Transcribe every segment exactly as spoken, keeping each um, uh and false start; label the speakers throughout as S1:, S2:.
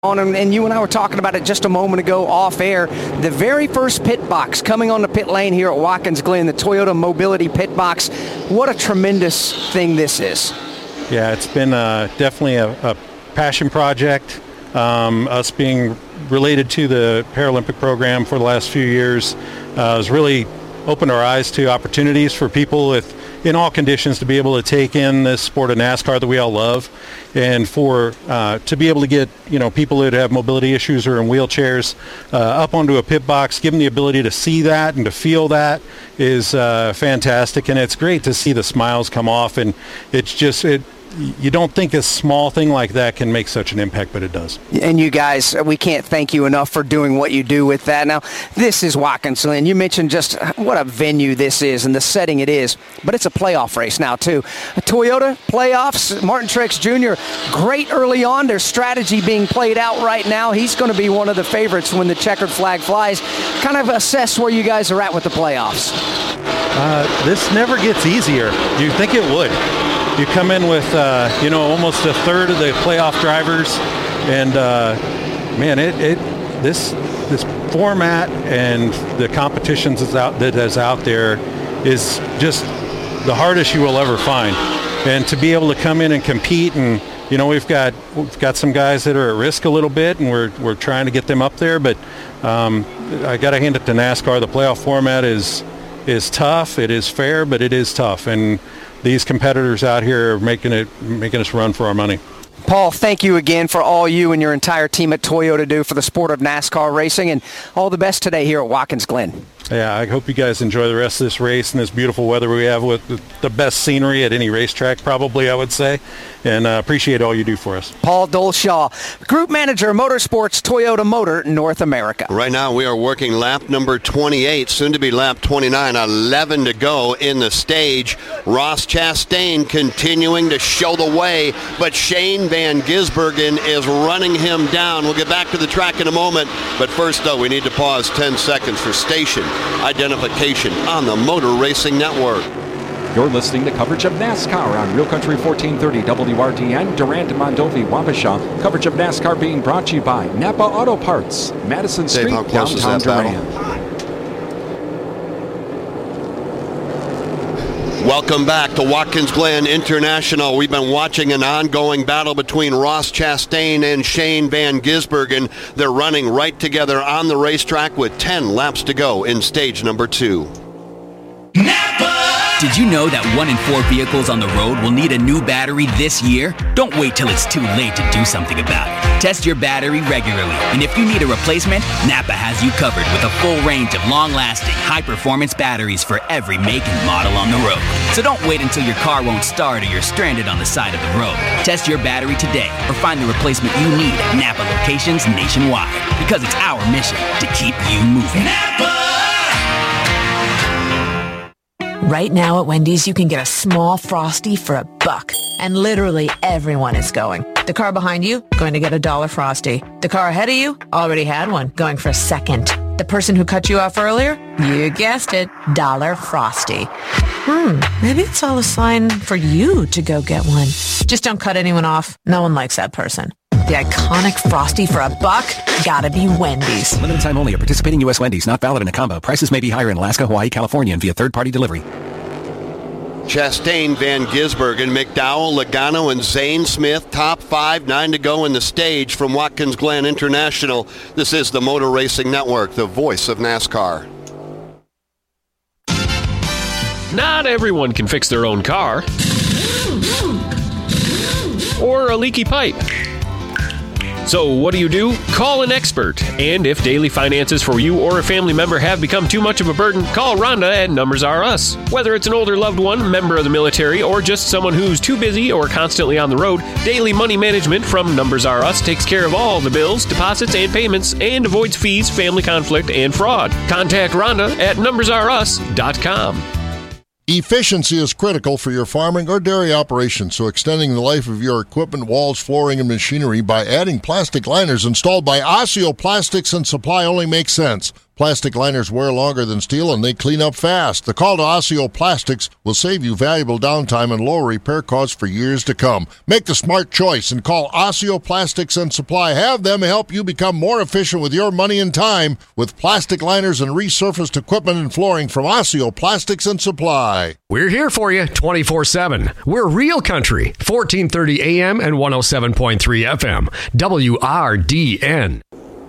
S1: on, and you and I were talking about it just a moment ago off air. The very first pit box coming on the pit lane here at Watkins Glen, the Toyota Mobility Pit Box. What a tremendous thing this is.
S2: Yeah, it's been uh, definitely a, a passion project. Um, us being related to the Paralympic program for the last few years uh, has really opened our eyes to opportunities for people with in all conditions to be able to take in this sport of NASCAR that we all love, and for uh, to be able to get you know people that have mobility issues or in wheelchairs uh, up onto a pit box, give them the ability to see that and to feel that is uh, fantastic, and it's great to see the smiles come off, and it's just it. You don't think a small thing like that can make such an impact, but it does.
S1: And you guys, we can't thank you enough for doing what you do with that. Now, this is Watkins Glen. You mentioned just what a venue this is and the setting it is, but it's a playoff race now, too. A Toyota playoffs, Martin Truex Junior, great early on. There's strategy being played out right now. He's going to be one of the favorites when the checkered flag flies. Kind of assess where you guys are at with the playoffs.
S2: Uh, this never gets easier. You'd think it would. You come in with, uh, you know, almost a third of the playoff drivers, and uh, man, it, it this this format and the competitions that's out that is out there is just the hardest you will ever find. And to be able to come in and compete, and you know, we've got we've got some guys that are at risk a little bit, and we're we're trying to get them up there. But um, I got to hand it to NASCAR. The playoff format is is tough. It is fair, but it is tough, and these competitors out here are making it, making us run for our money.
S1: Paul, thank you again for all you and your entire team at Toyota do for the sport of NASCAR racing, and all the best today here at Watkins Glen.
S2: Yeah, I hope you guys enjoy the rest of this race and this beautiful weather we have with the best scenery at any racetrack, probably, I would say, and uh, appreciate all you do for us.
S1: Paul Dolshaw, Group Manager, Motorsports, Toyota Motor, North America.
S3: Right now we are working lap number twenty-eight, soon to be lap twenty-nine, eleven to go in the stage. Ross Chastain continuing to show the way, but Shane Van Gisbergen is running him down. We'll get back to the track in a moment, but first, though, we need to pause ten seconds for station identification on the Motor Racing Network.
S4: You're listening to coverage of NASCAR on Real Country fourteen thirty W R D N, Durant, Mondovi, Wabasha. Coverage of NASCAR being brought to you by Napa Auto Parts, Madison Street,
S3: Dave, how close
S4: downtown
S3: is that
S4: Durant.
S3: battle? Welcome back to Watkins Glen International. We've been watching an ongoing battle between Ross Chastain and Shane Van Gisbergen. They're running right together on the racetrack with ten laps to go in stage number two.
S5: Did you know that one in four vehicles on the road will need a new battery this year? Don't wait till it's too late to do something about it. Test your battery regularly, and if you need a replacement, Napa has you covered with a full range of long-lasting, high-performance batteries for every make and model on the road. So don't wait until your car won't start or you're stranded on the side of the road. Test your battery today or find the replacement you need at Napa locations nationwide, because it's our mission to keep you moving. Napa!
S6: Right now at Wendy's, you can get a small Frosty for a buck. And literally everyone is going. The car behind you, going to get a dollar Frosty. The car ahead of you, already had one, going for a second. The person who cut you off earlier, you guessed it, dollar Frosty. Hmm, maybe it's all a sign for you to go get one. Just don't cut anyone off. No one likes that person. The iconic Frosty for a buck? Gotta be Wendy's.
S7: Limited time only at participating U S Wendy's. Not valid in a combo. Prices may be higher in Alaska, Hawaii, California, and via third-party delivery.
S3: Chastain, Van Gisbergen, McDowell, Logano, and Zane Smith. Top five, nine to go in the stage from Watkins Glen International. This is the Motor Racing Network, the voice of NASCAR.
S8: Not everyone can fix their own car. Or a leaky pipe. So what do you do? Call an expert. And if daily finances for you or a family member have become too much of a burden, call Rhonda at Numbers R Us. Whether it's an older loved one, member of the military, or just someone who's too busy or constantly on the road, Daily Money Management from Numbers R Us takes care of all the bills, deposits, and payments, and avoids fees, family conflict, and fraud. Contact Rhonda at numbers r us dot com.
S9: Efficiency is critical for your farming or dairy operation, so extending the life of your equipment, walls, flooring, and machinery by adding plastic liners installed by Osseo Plastics and Supply only makes sense. Plastic liners wear longer than steel and they clean up fast. The call to Osseo Plastics will save you valuable downtime and lower repair costs for years to come. Make the smart choice and call Osseo Plastics and Supply. Have them help you become more efficient with your money and time with plastic liners and resurfaced equipment and flooring from Osseo Plastics and Supply.
S10: We're here for you twenty-four seven. We're Real Country, fourteen thirty A M and one oh seven point three F M. W R D N.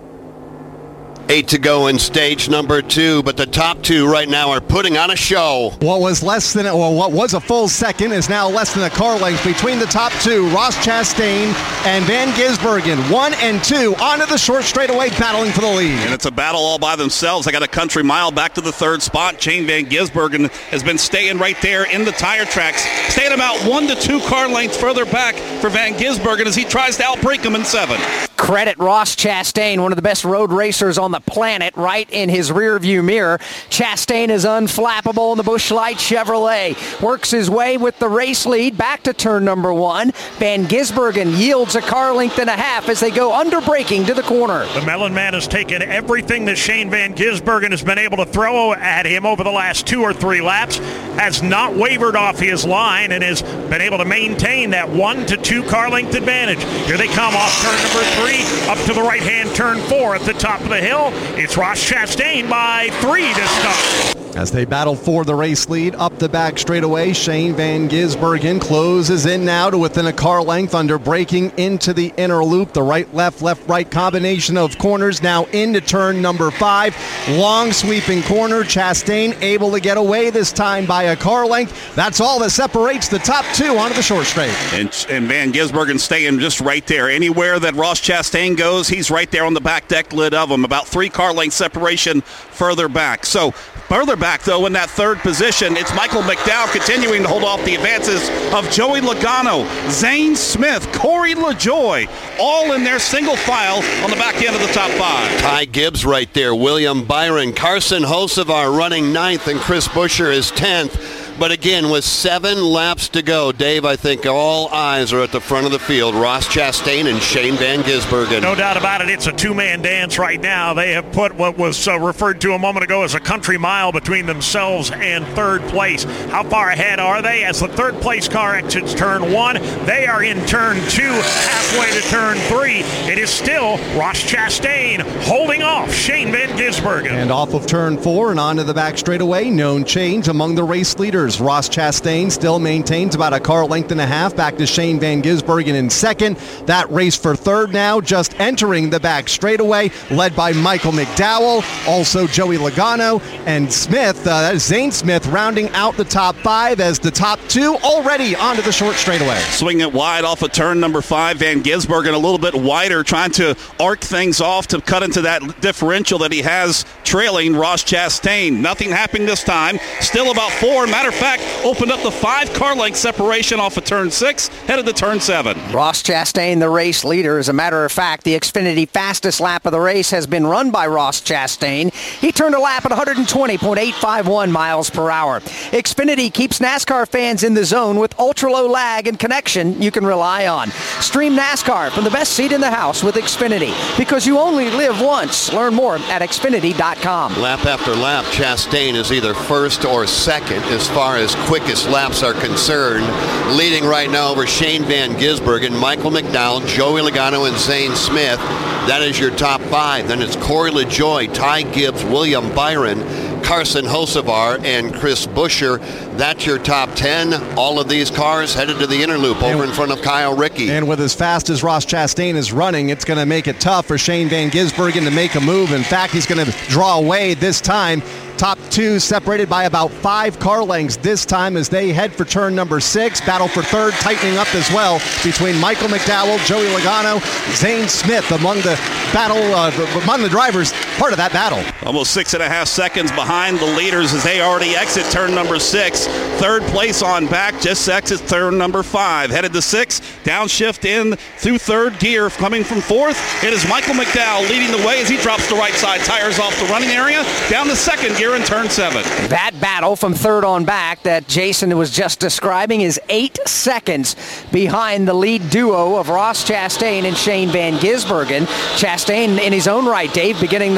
S3: Eight to go in stage number two, but the top two right now are putting on a show.
S11: What was less than, well, what was a full second is now less than a car length between the top two, Ross Chastain and Van Gisbergen. One and two onto the short straightaway, battling for the lead.
S12: And it's a battle all by themselves. They got a country mile back to the third spot. Shane Van Gisbergen has been staying right there in the tire tracks, staying about one to two car lengths further back for Van Gisbergen as he tries to outbreak him in seven.
S1: Credit Ross Chastain, one of the best road racers on the planet, right in his rearview mirror. Chastain is unflappable in the Busch Light Chevrolet. Works his way with the race lead back to turn number one. Van Gisbergen yields a car length and a half as they go under braking to the corner.
S13: The Melon Man has taken everything that Shane Van Gisbergen has been able to throw at him over the last two or three laps, has not wavered off his line, and has been able to maintain that one to two car length advantage. Here they come off turn number three, up to the right-hand turn four at the top of the hill. It's Ross Chastain by three to start.
S11: As they battle for the race lead up the back straightaway, Shane Van Gisbergen closes in now to within a car length under braking into the inner loop. The right-left, left-right combination of corners now into turn number five. Long sweeping corner. Chastain able to get away this time by a car length. That's all that separates the top two onto the short straight.
S12: And, and Van Gisbergen staying just right there. Anywhere that Ross Chastain goes, he's right there on the back deck lid of him. About three car length separation further back. So further back, though, in that third position, it's Michael McDowell continuing to hold off the advances of Joey Logano, Zane Smith, Corey LaJoie, all in their single file on the back end of the top five.
S3: Ty Gibbs right there, William Byron, Carson Hocevar running ninth, and Chris Buescher is tenth. But again, with seven laps to go, Dave, I think all eyes are at the front of the field. Ross Chastain and Shane Van Gisbergen.
S13: No doubt about it. It's a two-man dance right now. They have put what was uh, referred to a moment ago as a country mile between themselves and third place. How far ahead are they? As the third place car exits turn one, they are in turn two, halfway to turn three. It is still Ross Chastain holding off Shane Van Gisbergen.
S11: And off of turn four and onto the back straightaway, known change among the race leaders. Ross Chastain still maintains about a car length and a half back to Shane Van Gisbergen in second. That race for third now, just entering the back straightaway, led by Michael McDowell, also Joey Logano, and Smith, uh, that is Zane Smith, rounding out the top five as the top two already onto the short straightaway.
S12: Swinging it wide off of turn number five, Van Gisbergen a little bit wider, trying to arc things off to cut into that differential that he has trailing Ross Chastain. Nothing happening this time. Still about four. Matter of fact, opened up the five car length separation off of turn six, headed to turn seven.
S1: Ross Chastain, the race leader. As a matter of fact, the Xfinity fastest lap of the race has been run by Ross Chastain. He turned a lap at one twenty point eight five one miles per hour. Xfinity keeps NASCAR fans in the zone with ultra-low lag and connection you can rely on. Stream NASCAR from the best seat in the house with Xfinity, because you only live once. Learn more at Xfinity dot com.
S3: Lap after lap, Chastain is either first or second as far as quickest laps are concerned. Leading right now over Shane Van Gisbergen, Michael McDowell, Joey Logano, and Zane Smith. That is your top five. Then it's Corey LaJoie, Ty Gibbs, William Byron, Carson Hocevar, and Chris Buescher. That's your top ten. All of these cars headed to the inner loop over and, in front of Kyle Rickey.
S11: And with as fast as Ross Chastain is running, it's going to make it tough for Shane Van Gisbergen to make a move. In fact, he's going to draw away this time. Top two separated by about five car lengths this time as they head for turn number six. Battle for third tightening up as well between Michael McDowell, Joey Logano, Zane Smith among the battle, uh, among the drivers, part of that battle.
S12: Almost six and a half seconds behind the leaders as they already exit turn number six. Third place on back, just exits turn number five. Headed to six, downshift in through third gear. Coming from fourth, it is Michael McDowell leading the way as he drops the right side tires off the running area. Down to second gear in turn seven.
S1: That battle from third on back that Jason was just describing is eight seconds behind the lead duo of Ross Chastain and Shane Van Gisbergen. Chastain in his own right, Dave, beginning to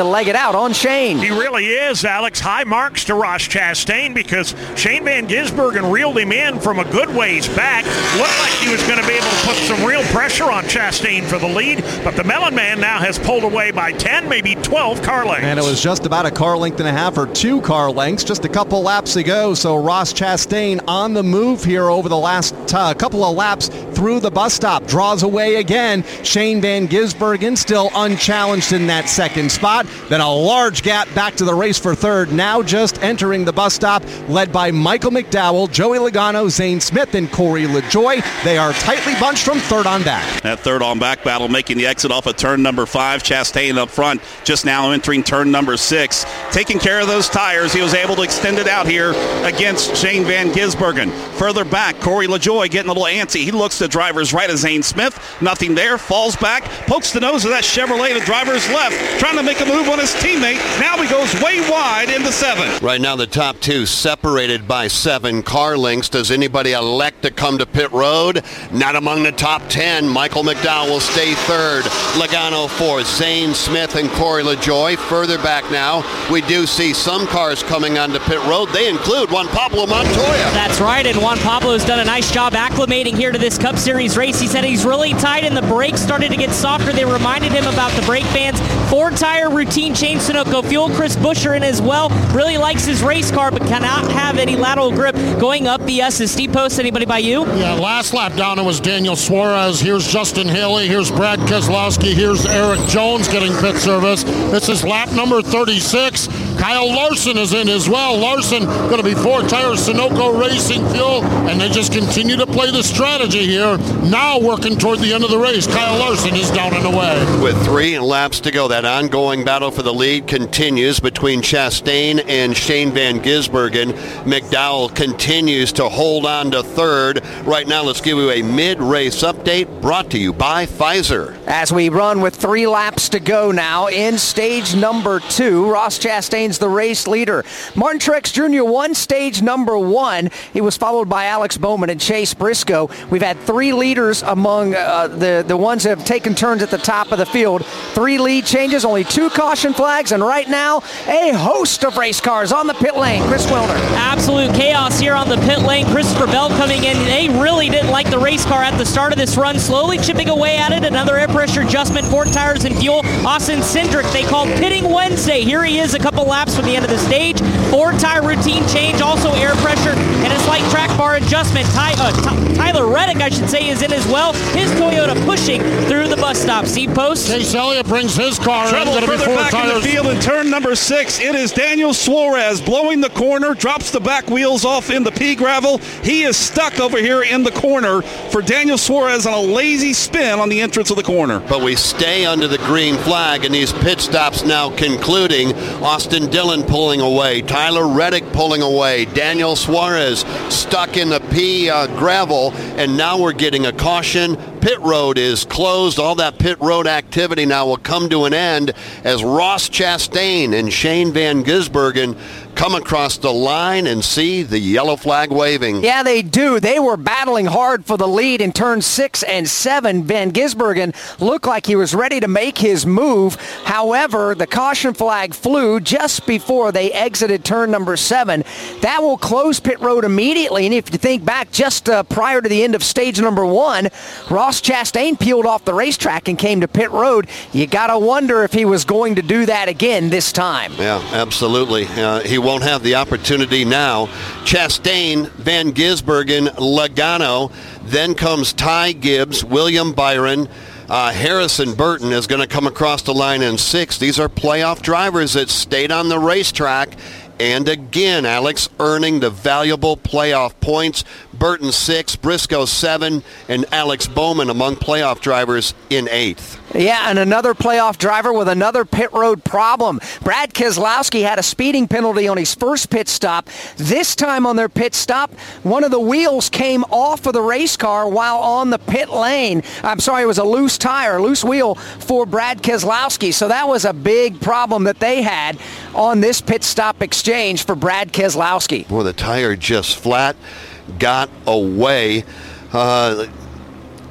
S1: leg it out on Shane.
S13: He really is, Alex. High marks to Ross Chastain because Shane Van Gisbergen reeled him in from a good ways back. Looked like he was going to be able to put some real pressure on Chastain for the lead, but the Mellon man now has pulled away by ten, maybe twelve car lengths.
S11: And it was just about a car length and a half or two car lengths, just a couple laps to go. So Ross Chastain on the move here over the last uh, couple of laps through the bus stop. Draws away again. Shane Van Gisbergen still unchallenged in that second spot. Then a large gap back to the race for third. Now just entering the bus stop, led by Michael McDowell, Joey Logano, Zane Smith, and Corey LaJoie. They are tightly bunched from third on back.
S12: That third on back battle making the exit off of turn number five. Chastain up front, just now entering turn number six. Taking care of those tires, he was able to extend it out here against Shane Van Gisbergen. Further back, Corey LaJoie getting a little antsy. He looks to driver's right of Zane Smith. Nothing there. Falls back. Pokes the nose of that Chevrolet to driver's left. Trying to make a move on his teammate. Now he goes way wide into seven.
S3: Right now the top two separated by seven car lengths. Does anybody elect to come to pit road? Not among the top ten. Michael McDowell will stay third. Logano fourth. Zane Smith and Corey LaJoie. Further back now, we do see some cars coming onto pit road. They include Juan Pablo Montoya.
S14: That's right, and Juan Pablo's done a nice job acclimating here to this Cup Series race. He said he's really tight and the brakes started to get softer. They reminded him about the brake bands. Four tire routine change, Sunoco fuel. Chris Buescher in as well. Really likes his race car, but cannot have any lateral grip going up the S S D post. Anybody by you?
S9: Yeah, last lap down it was Daniel Suarez. Here's Justin Haley. Here's Brad Keselowski. Here's Eric Jones getting pit service. This is lap number thirty-six. Kyle Larson is in as well. Larson going to be four tires Sunoco Racing fuel, and they just continue to play the strategy here. Now working toward the end of the race. Kyle Larson is down and away.
S3: With three laps to go, that ongoing battle for the lead continues between Chastain and Shane Van Gisbergen. McDowell continues to hold on to third. Right now, let's give you a mid-race update brought to you by Pfizer.
S1: As we run with three laps to go now in stage number two, Ross Chastain's the race leader. Martin Truex Junior won stage number one. He was followed by Alex Bowman and Chase Briscoe. We've had three leaders among uh, the, the ones that have taken turns at the top of the field. Three lead changes, only two caution flags, and right now, a host of race cars on the pit lane. Chris Wilner.
S14: Absolute chaos here on the pit lane. Christopher Bell coming in. They really didn't like the race car at the start of this run. Slowly chipping away at it. Another air pressure adjustment, four tires and fuel. Austin Cindric, they called Pitting Wednesday. Here he is a couple laps from the end of the stage. Four tire routine change, also air pressure, and a slight track bar adjustment. Ty, uh, T- Tyler Reddick, I should say, is in as well. His Toyota pushing through the bus stop. Seat post.
S9: Chase Elliott brings his car
S12: Trouble
S9: in.
S12: further back tires. In the field in turn number six. It is Daniel Suarez blowing the corner, drops the back wheels off in the pea gravel. He is stuck over here in the corner for Daniel Suarez on a lazy spin on the entrance of the corner.
S3: But we stay under the green flag, and these pit stops now concluding. Austin Dillon pulling away, Tyler Reddick pulling away, Daniel Suarez stuck in the pea uh, gravel, and now we're getting a caution. Pit road is closed. All that pit road activity now will come to an end as Ross Chastain and Shane Van Gisbergen come across the line and see the yellow flag waving.
S1: Yeah, they do. They were battling hard for the lead in turns six and seven. Van Gisbergen looked like he was ready to make his move. However, the caution flag flew just before they exited turn number seven. That will close pit road immediately. And if you think back just uh, prior to the end of stage number one, Ross Chastain peeled off the racetrack and came to pit road. You got to wonder if he was going to do that again this time.
S3: Yeah, absolutely. Uh, he won't have the opportunity now. Chastain, Van Gisbergen, Logano. Then comes Ty Gibbs, William Byron. Uh, Harrison Burton is going to come across the line in six. These are playoff drivers that stayed on the racetrack. And again, Alex earning the valuable playoff points. Burton six, Briscoe seven, and Alex Bowman among playoff drivers in eighth.
S1: Yeah, and another playoff driver with another pit road problem. Brad Keselowski had a speeding penalty on his first pit stop. This time on their pit stop, one of the wheels came off of the race car while on the pit lane. I'm sorry, it was a loose tire, loose wheel for Brad Keselowski. So that was a big problem that they had on this pit stop exchange for Brad Keselowski.
S3: Boy, the tire just flat got away. Uh,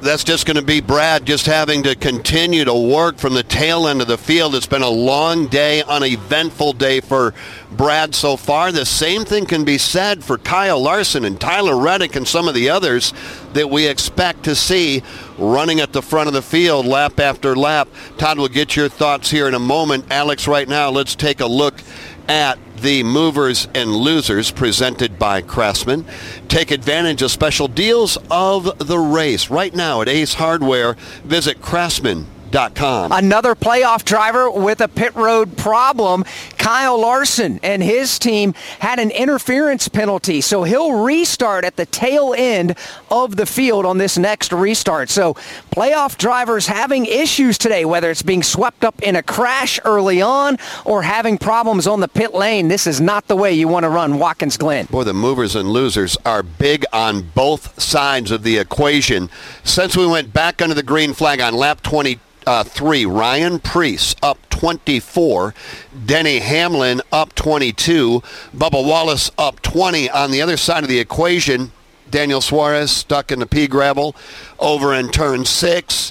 S3: that's just going to be Brad just having to continue to work from the tail end of the field. It's been a long day, uneventful day for Brad so far. The same thing can be said for Kyle Larson and Tyler Reddick and some of the others that we expect to see running at the front of the field lap after lap. Todd will get your thoughts here in a moment. Alex, right now, let's take a look at the movers and losers presented by Craftsman. Take advantage of special deals of the race. Right now at Ace Hardware, visit Craftsman dot com.
S1: Another playoff driver with a pit road problem. Kyle Larson and his team had an interference penalty, so he'll restart at the tail end of the field on this next restart. So playoff drivers having issues today, whether it's being swept up in a crash early on or having problems on the pit lane. This is not the way you want to run Watkins Glen.
S3: Boy, the movers and losers are big on both sides of the equation. Since we went back under the green flag on lap twenty, Uh, three, Ryan Preece up twenty-four, Denny Hamlin up twenty-two, Bubba Wallace up twenty. On the other side of the equation, Daniel Suarez stuck in the pea gravel over in turn six,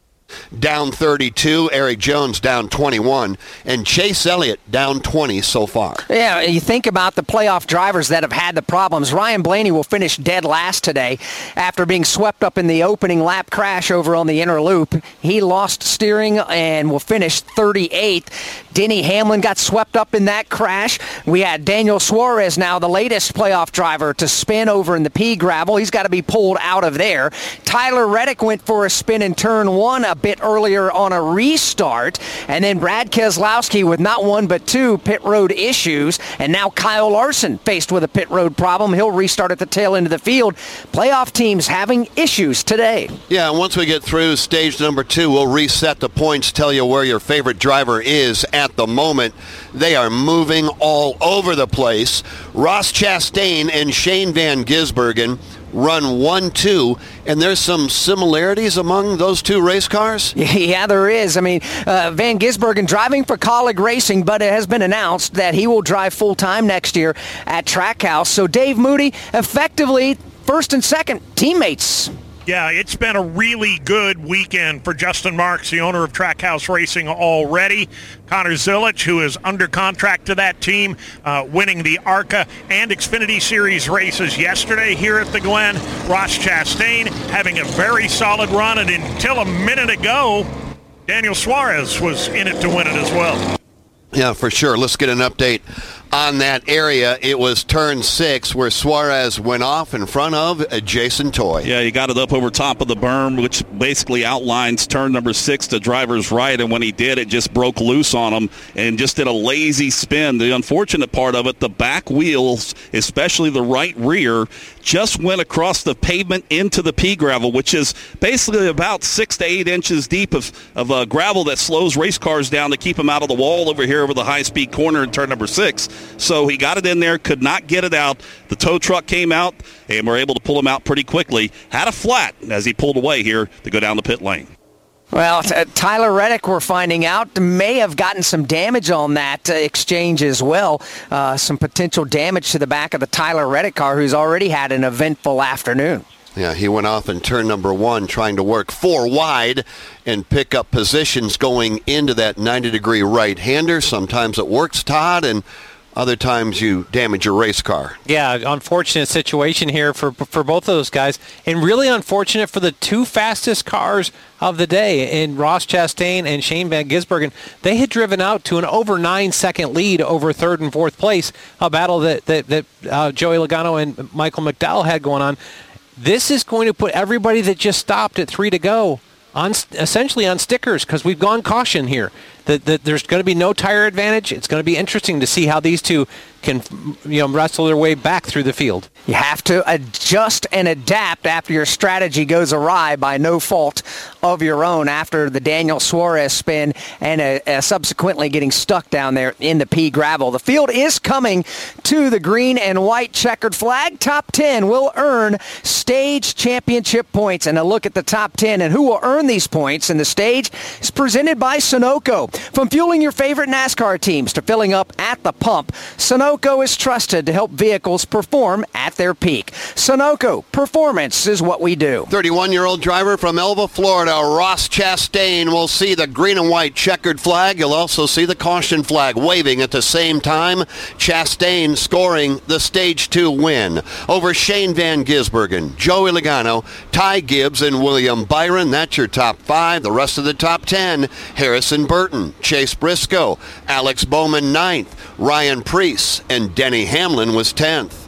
S3: down thirty-two, Eric Jones down twenty-one, and Chase Elliott down twenty so far.
S1: Yeah, you think about the playoff drivers that have had the problems. Ryan Blaney will finish dead last today after being swept up in the opening lap crash over on the inner loop. He lost steering and will finish thirty-eighth. Denny Hamlin got swept up in that crash. We had Daniel Suarez now, the latest playoff driver, to spin over in the pea gravel. He's got to be pulled out of there. Tyler Reddick went for a spin in turn one a bit earlier on a restart. And then Brad Keselowski with not one but two pit road issues. And now Kyle Larson faced with a pit road problem. He'll restart at the tail end of the field. Playoff teams having issues today.
S3: Yeah, and once we get through stage number two, we'll reset the points, tell you where your favorite driver is at the moment. They are moving all over the place. Ross Chastain and Shane Van Gisbergen run one two, and there's some similarities among those two race cars?
S1: Yeah, there is. I mean, uh, Van Gisbergen driving for Colleague Racing, but it has been announced that he will drive full-time next year at Trackhouse. So Dave Moody, effectively first and second teammates.
S13: Yeah, it's been a really good weekend for Justin Marks, the owner of Trackhouse Racing already. Connor Zilich, who is under contract to that team, uh, winning the ARCA and Xfinity Series races yesterday here at the Glen. Ross Chastain having a very solid run, and until a minute ago, Daniel Suarez was in it to win it as well.
S3: Yeah, for sure. Let's get an update on that area. It was turn six where Suarez went off in front of a Jason Toy.
S12: Yeah, he got it up over top of the berm, which basically outlines turn number six to driver's right, and when he did, it just broke loose on him and just did a lazy spin. The unfortunate part of it, the back wheels, especially the right rear, just went across the pavement into the pea gravel, which is basically about six to eight inches deep of, of uh, gravel that slows race cars down to keep them out of the wall over here over the high-speed corner in turn number six. So he got it in there, could not get it out. The tow truck came out, and were able to pull him out pretty quickly. Had a flat as he pulled away here to go down the pit lane.
S1: Well, t- Tyler Reddick, we're finding out, may have gotten some damage on that uh, exchange as well. Uh, some potential damage to the back of the Tyler Reddick car, who's already had an eventful afternoon.
S3: Yeah, he went off in turn number one trying to work four wide and pick up positions going into that ninety-degree right-hander. Sometimes it works, Todd, and other times you damage your race car.
S15: Yeah, unfortunate situation here for for both of those guys, and really unfortunate for the two fastest cars of the day in Ross Chastain and Shane Van Gisbergen. They had driven out to an over nine-second lead over third and fourth place, a battle that, that, that uh, Joey Logano and Michael McDowell had going on. This is going to put everybody that just stopped at three to go on essentially on stickers because we've gone caution here. That the, there's going to be no tire advantage. It's going to be interesting to see how these two can, you know, wrestle their way back through the field.
S1: You have to adjust and adapt after your strategy goes awry by no fault of your own after the Daniel Suarez spin and uh, uh, subsequently getting stuck down there in the pea gravel. The field is coming to the green and white checkered flag. Top ten will earn stage championship points. And a look at the top ten and who will earn these points in the stage is presented by Sunoco. From fueling your favorite NASCAR teams to filling up at the pump, Sunoco Sunoco is trusted to help vehicles perform at their peak. Sunoco, performance is what we do.
S3: thirty-one-year-old driver from Elva, Florida, Ross Chastain, will see the green and white checkered flag. You'll also see the caution flag waving at the same time. Chastain scoring the Stage two win over Shane Van Gisbergen, Joey Logano, Ty Gibbs, and William Byron. That's your top five. The rest of the top ten, Harrison Burton, Chase Briscoe, Alex Bowman ninth, Ryan Preece, and Denny Hamlin was tenth.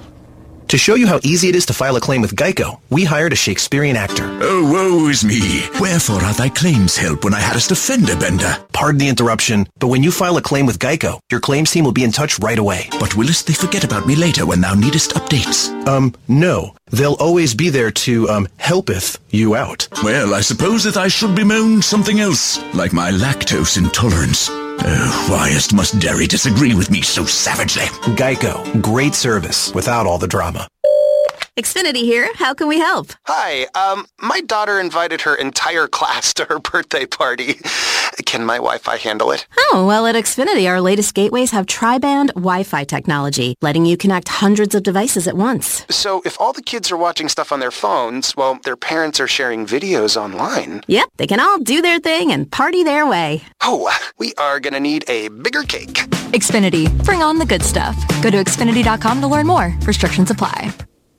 S16: To show you how easy it is to file a claim with Geico, we hired a Shakespearean actor.
S17: Oh, woe is me. Wherefore art thy claims help when I hadst a fender bender?
S16: Pardon the interruption, but when you file a claim with Geico, your claims team will be in touch right away.
S17: But willest they forget about me later when thou needest updates?
S16: Um, no. They'll always be there to, um, helpeth you out.
S17: Well, I suppose that I should bemoan something else, like my lactose intolerance. Oh, whyest must Derry disagree with me so savagely?
S16: Geico. Great service without all the drama.
S18: Xfinity here. How can we help?
S19: Hi. Um, my daughter invited her entire class to her birthday party. Can my Wi-Fi handle it?
S18: Oh, well, at Xfinity, our latest gateways have tri-band Wi-Fi technology, letting you connect hundreds of devices at once.
S19: So if all the kids are watching stuff on their phones, well, their parents are sharing videos online.
S18: Yep, they can all do their thing and party their way.
S19: Oh, we are going to need a bigger cake.
S20: Xfinity. Bring on the good stuff. Go to Xfinity dot com to learn more. Restrictions apply.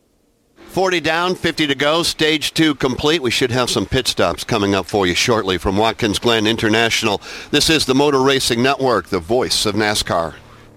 S3: forty down, fifty to go, Stage two complete. We should have some pit stops coming up for you shortly from Watkins Glen International. This is the Motor Racing Network, the voice of NASCAR.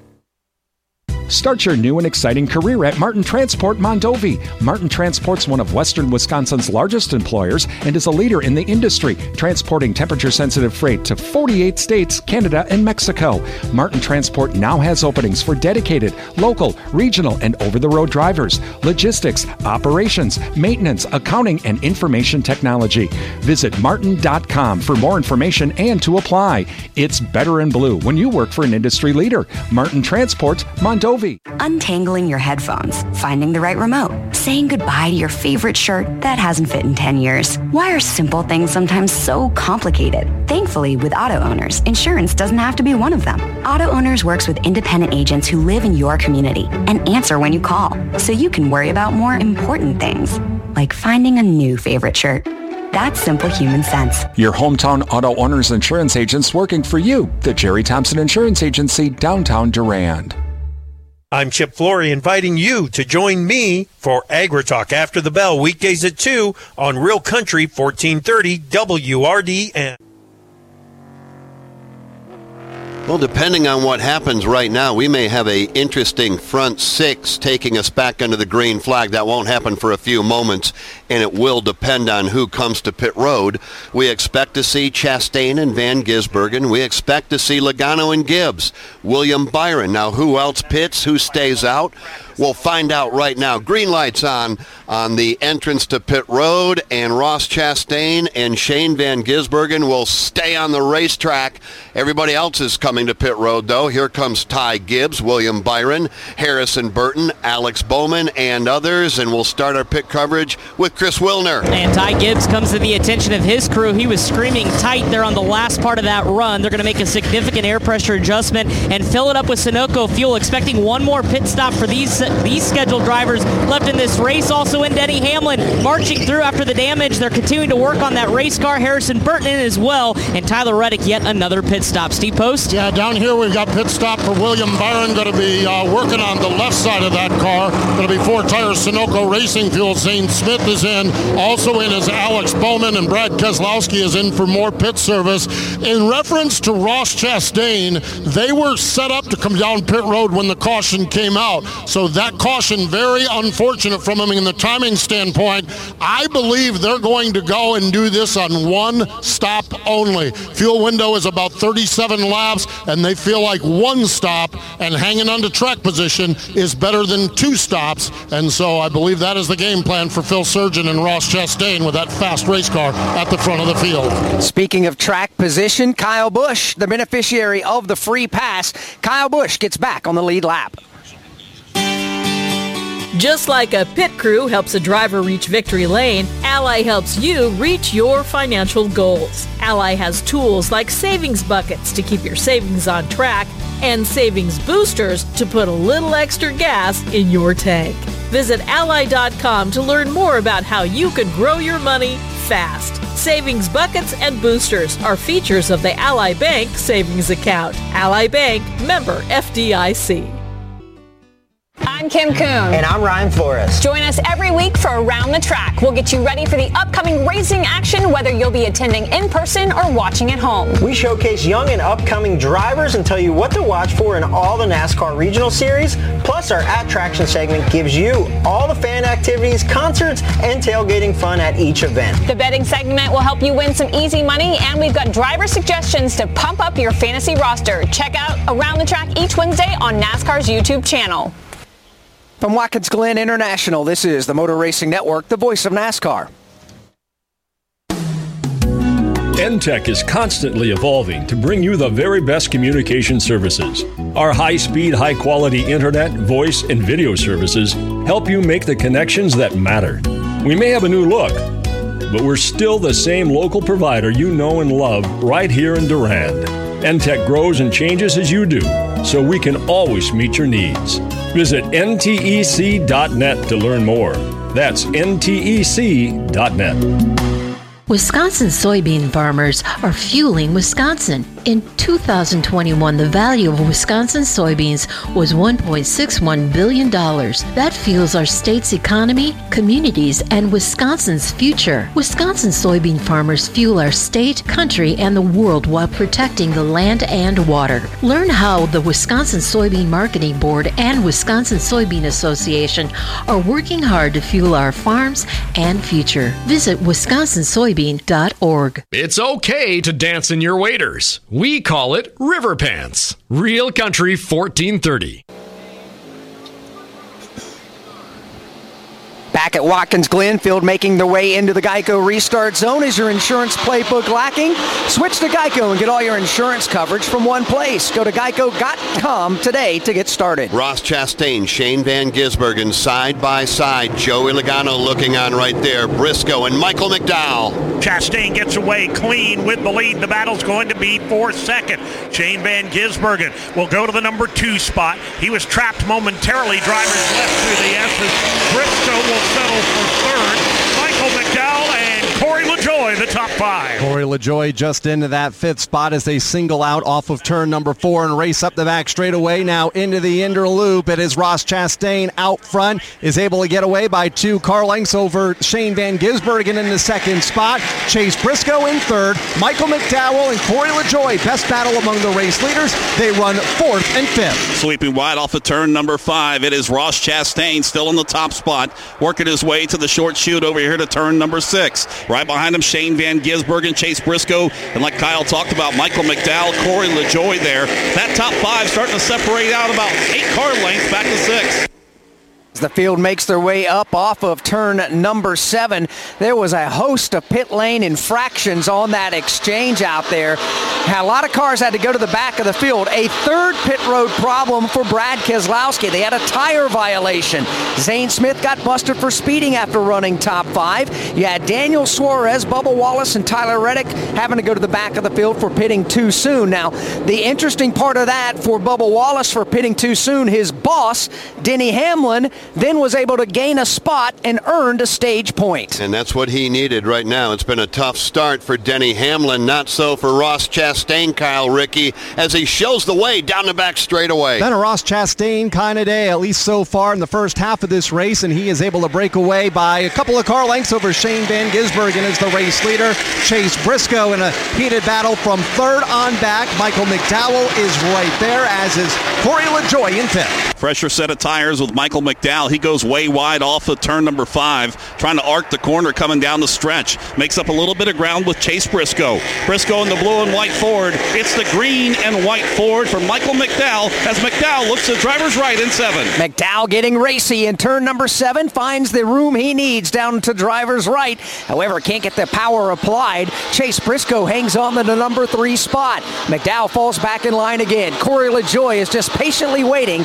S4: Start your new and exciting career at Martin Transport Mondovi. Martin Transport's one of Western Wisconsin's largest employers and is a leader in the industry, transporting temperature-sensitive freight to forty-eight states, Canada, and Mexico. Martin Transport now has openings for dedicated, local, regional, and over-the-road drivers, logistics, operations, maintenance, accounting, and information technology. Visit martin dot com for more information and to apply. It's better in blue when you work for an industry leader. Martin Transport Mondovi.
S21: Untangling your headphones, finding the right remote, saying goodbye to your favorite shirt that hasn't fit in ten years. Why are simple things sometimes so complicated? Thankfully, with Auto Owners, insurance doesn't have to be one of them. Auto Owners works with independent agents who live in your community and answer when you call, so you can worry about more important things, like finding a new favorite shirt. That's simple human sense.
S4: Your hometown Auto Owners insurance agents working for you. The Jerry Thompson Insurance Agency, downtown Durand.
S22: I'm Chip Flory, inviting you to join me for AgriTalk after the bell, weekdays at two on Real Country fourteen thirty W R D N.
S3: Well, depending on what happens right now, we may have a interesting front six taking us back under the green flag. That won't happen for a few moments, and it will depend on who comes to pit road. We expect to see Chastain and Van Gisbergen. We expect to see Logano and Gibbs, William Byron. Now, who else pits? Who stays out? We'll find out right now. Green lights on on the entrance to pit road, and Ross Chastain and Shane Van Gisbergen will stay on the racetrack. Everybody else is coming to pit road, though. Here comes Ty Gibbs, William Byron, Harrison Burton, Alex Bowman, and others, and we'll start our pit coverage with Chris Wilner.
S14: And Ty Gibbs comes to the attention of his crew. He was screaming tight there on the last part of that run. They're going to make a significant air pressure adjustment and fill it up with Sunoco fuel, expecting one more pit stop for these these scheduled drivers left in this race. Also in Denny Hamlin marching through after the damage. They're continuing to work on that race car. Harrison Burton in as well, and Tyler Reddick yet another pit stop. Steve Post?
S9: Yeah, down here we've got pit stop for William Byron. Going to be uh, working on the left side of that car. Going to be four tires Sunoco Racing Fuel. Zane Smith is in. Also in is Alex Bowman, and Brad Keselowski is in for more pit service. In reference to Ross Chastain, they were set up to come down pit road when the caution came out. So that caution, very unfortunate from him in the timing standpoint. I believe they're going to go and do this on one stop only. Fuel window is about thirty-seven laps, and they feel like one stop and hanging on to track position is better than two stops. And so I believe that is the game plan for Phil Surgeon and Ross Chastain with that fast race car at the front of the field.
S1: Speaking of track position, Kyle Busch, the beneficiary of the free pass. Kyle Busch gets back on the lead lap.
S2: Just like a pit crew helps a driver reach victory lane, Ally helps you reach your financial goals. Ally has tools like savings buckets to keep your savings on track and savings boosters to put a little extra gas in your tank. Visit ally dot com to learn more about how you can grow your money fast. Savings buckets and boosters are features of the Ally Bank savings account. Ally Bank, member F D I C.
S5: I'm Kim Coon.
S23: And I'm Ryan Flores.
S5: Join us every week for Around the Track. We'll get you ready for the upcoming racing action, whether you'll be attending in person or watching at home.
S23: We showcase young and upcoming drivers and tell you what to watch for in all the NASCAR regional series. Plus, our At Traction segment gives you all the fan activities, concerts, and tailgating fun at each event.
S5: The betting segment will help you win some easy money, and we've got driver suggestions to pump up your fantasy roster. Check out Around the Track each Wednesday on NASCAR's YouTube channel.
S1: From Watkins Glen International, this is the Motor Racing Network, the voice of NASCAR.
S24: N T E C is constantly evolving to bring you the very best communication services. Our high-speed, high-quality internet, voice, and video services help you make the connections that matter. We may have a new look, but we're still the same local provider you know and love right here in Durand. N T E C grows and changes as you do, so we can always meet your needs. Visit N T E C dot net to learn more. That's N T E C dot net.
S25: Wisconsin soybean farmers are fueling Wisconsin. In two thousand twenty-one, the value of Wisconsin soybeans was one point six one billion dollars. That fuels our state's economy, communities, and Wisconsin's future. Wisconsin soybean farmers fuel our state, country, and the world while protecting the land and water. Learn how the Wisconsin Soybean Marketing Board and Wisconsin Soybean Association are working hard to fuel our farms and future. Visit wisconsin soybean dot org.
S10: It's okay to dance in your waders. We call it River Pants. Real Country fourteen thirty.
S1: Back at Watkins Glen, field making their way into the Geico restart zone. Is your insurance playbook lacking? Switch to Geico and get all your insurance coverage from one place. Go to geico dot com today to get started.
S3: Ross Chastain, Shane Van Gisbergen side by side. Joey Logano looking on right there. Briscoe and Michael McDowell.
S13: Chastain gets away clean with the lead. The battle's going to be for second. Shane Van Gisbergen will go to the number two spot. He was trapped momentarily. Drivers left through the S's. Briscoe will settle for third. Michael McDowell and Corey LaJoie, the top five.
S11: Corey LaJoie just into that fifth spot as they single out off of turn number four and race up the back straightaway. Now into the inner loop. It is Ross Chastain out front, is able to get away by two car lengths over Shane Van Gisbergen in the second spot. Chase Briscoe in third. Michael McDowell and Corey LaJoie, best battle among the race leaders. They run fourth and fifth.
S12: Sweeping wide off of turn number five, it is Ross Chastain still in the top spot, working his way to the short chute over here to turn number six. Right behind him, Shane Van Gisbergen, Chase Briscoe, and like Kyle talked about, Michael McDowell, Corey LaJoie there. That top five starting to separate out about eight car lengths back to six.
S1: As the field makes their way up off of turn number seven, there was a host of pit lane infractions on that exchange out there. A lot of cars had to go to the back of the field. A third pit road problem for Brad Keselowski. They had a tire violation. Zane Smith got busted for speeding after running top five. You had Daniel Suarez, Bubba Wallace, and Tyler Reddick having to go to the back of the field for pitting too soon. Now, the interesting part of that for Bubba Wallace for pitting too soon, his boss, Denny Hamlin, then was able to gain a spot and earned a stage point.
S3: And that's what he needed right now. It's been a tough start for Denny Hamlin, not so for Ross Chastain, Kyle Rickey, as he shows the way down the back straightaway.
S11: Been a Ross Chastain kind of day, at least so far in the first half of this race, and he is able to break away by a couple of car lengths over Shane Van Gisbergen as the race leader. Chase Briscoe in a heated battle from third on back. Michael McDowell is right there, as is Corey LaJoie in fifth.
S12: Fresher set of tires with Michael McDowell. He goes way wide off of turn number five, trying to arc the corner coming down the stretch. Makes up a little bit of ground with Chase Briscoe. Briscoe in the blue and white Ford. It's the green and white Ford for Michael McDowell as McDowell looks to driver's right in seven.
S1: McDowell getting racy in turn number seven, finds the room he needs down to driver's right. However, can't get the power applied. Chase Briscoe hangs on to the number three spot. McDowell falls back in line again. Corey LaJoie is just patiently waiting, just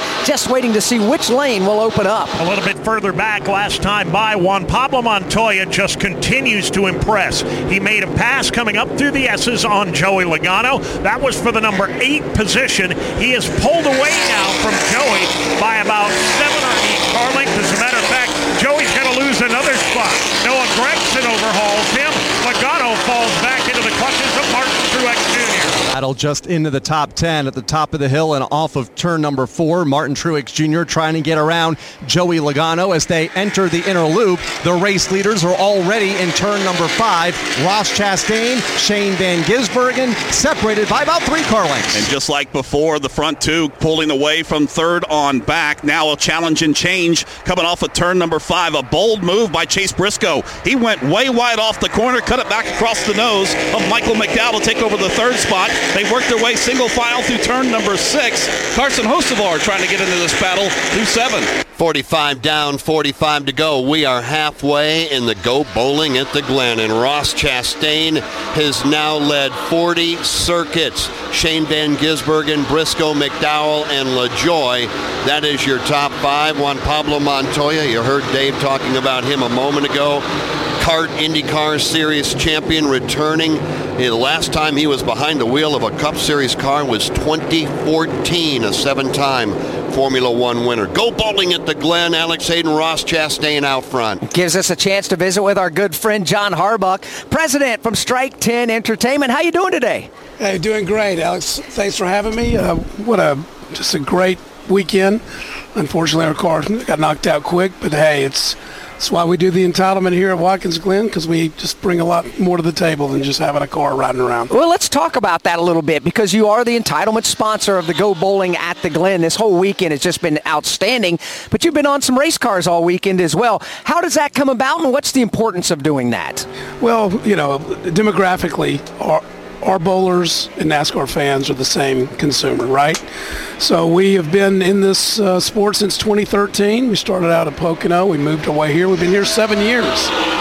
S1: just waiting to see which lane will open up.
S13: A little bit further back last time by, Juan Pablo Montoya just continues to impress. He made a pass coming up through the S's on Joey Logano. That was for the number eight position. He has pulled away now from Joey by about seven or eight car lengths. As a matter of fact, Joey's going to lose another spot. Noah Gragson overhauls him. Logano falls back into the clutches of Martin Truex Junior
S11: Battle just into the top ten at the top of the hill and off of turn number four. Martin Truex Junior trying to get around Joey Logano as they enter the inner loop. The race leaders are already in turn number five. Ross Chastain, Shane Van Gisbergen separated by about three car lengths.
S12: And just like before, the front two pulling away from third on back. Now a challenge and change coming off of turn number five. A bold move by Chase Briscoe. He went way wide off the corner, cut it back across the nose of Michael McDowell to take over the third spot. They worked their way single file through turn number six. Carson Hocevar trying to get into this battle through seven.
S3: forty-five down, forty-five to go. We are halfway in the Go Bowling at the Glen, and Ross Chastain has now led forty circuits. Shane Van Gisbergen, Briscoe, McDowell, and LaJoie. That is your top five. Juan Pablo Montoya, you heard Dave talking about him a moment ago. Kart IndyCar Series champion returning. The last time he was behind the wheel of a Cup Series car was twenty fourteen, a seven-time Formula One winner. Go Bowling at the Glen. Alex Hayden, Ross Chastain out front.
S1: Gives us a chance to visit with our good friend John Harbuck, president from Strike ten Entertainment. How you doing today?
S6: Hey, doing great, Alex. Thanks for having me. Uh, what a just a great weekend. Unfortunately, our car got knocked out quick, but hey, it's That's why we do the entitlement here at Watkins Glen, because we just bring a lot more to the table than just having a car riding around.
S1: Well, let's talk about that a little bit, because you are the entitlement sponsor of the Go Bowling at the Glen. This whole weekend has just been outstanding, but you've been on some race cars all weekend as well. How does that come about, and what's the importance of doing that?
S6: Well, you know, demographically, our, our bowlers and NASCAR fans are the same consumer, right? So we have been in this uh, sport since twenty thirteen. We started out at Pocono. We moved our way here. We've been here seven years.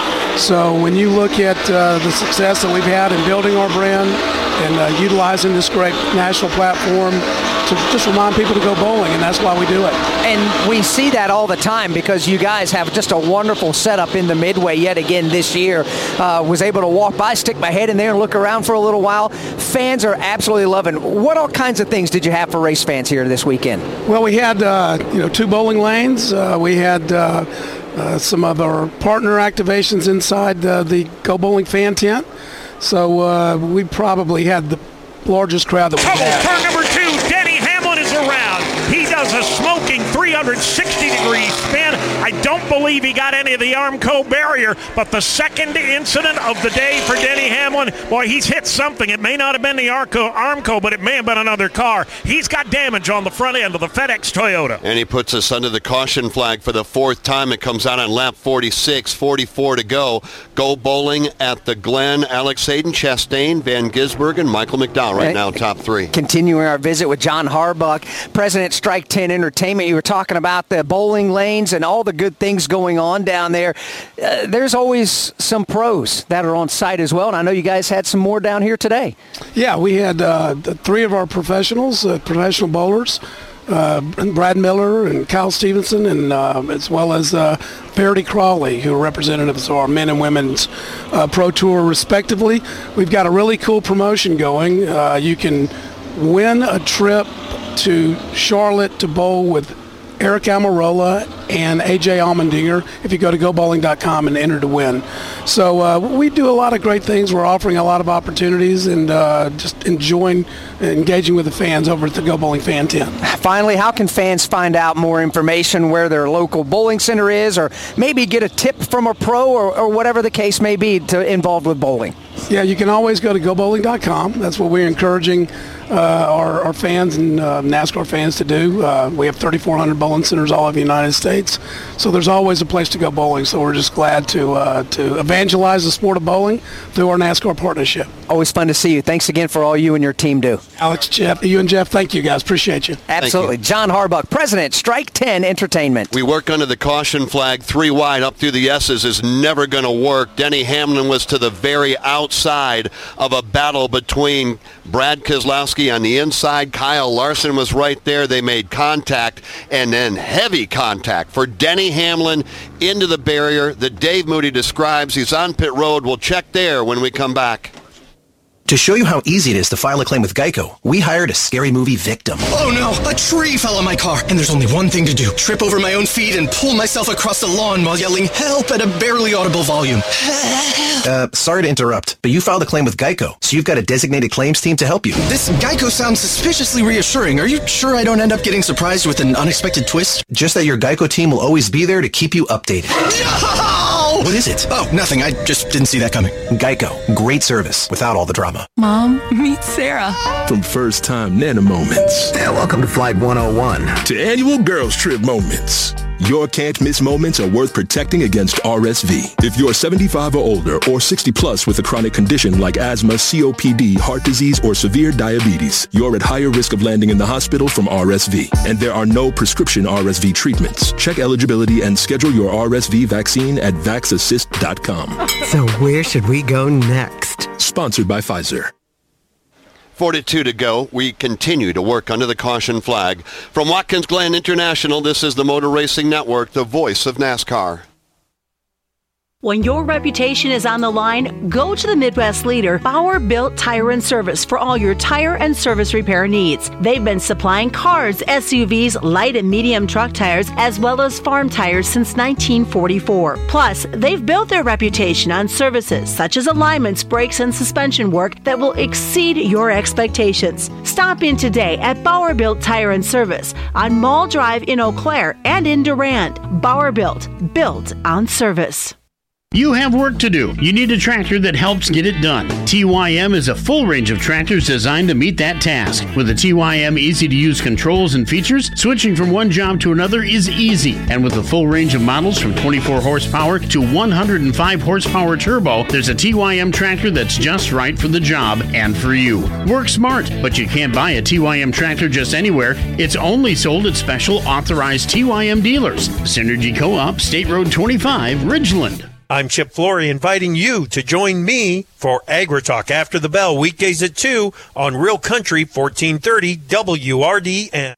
S6: So when you look at uh, the success that we've had in building our brand and uh, utilizing this great national platform to just remind people to go bowling, and that's why we do it.
S1: And we see that all the time, because you guys have just a wonderful setup in the Midway yet again this year. Uh, was able to walk by, stick my head in there, and look around for a little while. Fans are absolutely loving. What all kinds of things did you have for race fans here this weekend?
S6: Well, we had uh, you know two bowling lanes. Uh, we had uh, uh, some of our partner activations inside uh, the Go Bowling fan tent. So uh, we probably had the largest crowd that we've had.
S13: Turn number two, Denny Hamlin is around. He does a smoking three hundred sixty degree spin. I don't believe he got any of the Armco barrier, but the second incident of the day for Denny Hamlin, boy, he's hit something. It may not have been the Arco, Armco, but it may have been another car. He's got damage on the front end of the FedEx Toyota.
S3: And he puts us under the caution flag for the fourth time. It comes out on lap forty-six, forty-four to go. Go Bowling at the Glen. Alex Hayden, Chastain, Van Gisbergen, Michael McDowell right now, top three.
S1: Continuing our visit with John Harbuck, President Strike ten Entertainment. You were talking about the bowling lanes and all the good things going on down there. Uh, there's always some pros that are on site as well, and I know you guys had some more down here today.
S6: Yeah, we had uh, the three of our professionals, uh, professional bowlers, uh, Brad Miller and Kyle Stevenson, and uh, as well as uh, Verity Crawley, who are representatives of our men and women's uh, Pro Tour, respectively. We've got a really cool promotion going. Uh, you can win a trip to Charlotte to bowl with Eric Almirola and A J Allmendinger if you go to go bowling dot com and enter to win. So uh, we do a lot of great things. We're offering a lot of opportunities and uh, just enjoying engaging with the fans over at the Go Bowling Fan Tent.
S1: Finally, how can fans find out more information where their local bowling center is, or maybe get a tip from a pro, or, or whatever the case may be to involved with bowling?
S6: Yeah, you can always go to go bowling dot com. That's what we're encouraging uh, our, our fans and uh, NASCAR fans to do. Uh, we have thirty-four hundred bowling centers all over the United States, so there's always a place to go bowling. So we're just glad to uh, to evangelize the sport of bowling through our NASCAR partnership.
S1: Always fun to see you. Thanks again for all you and your team do.
S6: Alex, Jeff, you and Jeff, thank you guys. Appreciate you.
S1: Absolutely. You. John Harbuck, President, Strike ten Entertainment.
S3: We work under the caution flag. Three wide up through the S's is never going to work. Denny Hamlin was to the very outside of a battle between Brad Keselowski Penske on the inside. Kyle Larson was right there. They made contact, and then heavy contact for Denny Hamlin into the barrier that Dave Moody describes. He's on pit road. We'll check there when we come back.
S7: To show you how easy it is to file a claim with Geico, we hired a scary movie victim.
S8: Oh no, a tree fell on my car, and there's only one thing to do. Trip over my own feet and pull myself across the lawn while yelling help at a barely audible volume.
S7: uh, sorry to interrupt, but you filed a claim with Geico, so you've got a designated claims team to help you.
S8: This Geico sounds suspiciously reassuring. Are you sure I don't end up getting surprised with an unexpected twist?
S7: Just that your Geico team will always be there to keep you updated.
S8: No! What is it? Oh, nothing. I just didn't see that coming.
S7: Geico. Great service without all the drama.
S15: Mom, meet Sarah.
S16: From first-time Nana moments.
S17: Yeah, welcome to Flight one oh one.
S16: To annual girls trip moments. Your can't-miss moments are worth protecting against R S V. If you're seventy-five or older or sixty plus with a chronic condition like asthma, C O P D, heart disease, or severe diabetes, you're at higher risk of landing in the hospital from R S V. And there are no prescription R S V treatments. Check eligibility and schedule your R S V vaccine at vax assist dot com.
S26: So where should we go next?
S16: Sponsored by Pfizer.
S3: forty-two to go. We continue to work under the caution flag. From Watkins Glen International, this is the Motor Racing Network, the voice of NASCAR.
S27: When your reputation is on the line, go to the Midwest leader, Bauer Built Tire and Service, for all your tire and service repair needs. They've been supplying cars, S U Vs, light and medium truck tires, as well as farm tires since nineteen forty-four. Plus, they've built their reputation on services such as alignments, brakes, and suspension work that will exceed your expectations. Stop in today at Bauer Built Tire and Service on Mall Drive in Eau Claire and in Durand. Bauer Built, built on service.
S28: You have work to do. You need a tractor that helps get it done. T Y M is a full range of tractors designed to meet that task. With the T Y M easy-to-use controls and features, switching from one job to another is easy. And with a full range of models from twenty-four horsepower to one hundred five horsepower turbo, there's a T Y M tractor that's just right for the job and for you. Work smart, but you can't buy a T Y M tractor just anywhere. It's only sold at special authorized T Y M dealers. Synergy Co-op, State Road twenty-five, Ridgeland.
S22: I'm Chip Flory, inviting you to join me for AgriTalk after the bell, weekdays at two on Real Country fourteen thirty W R D N.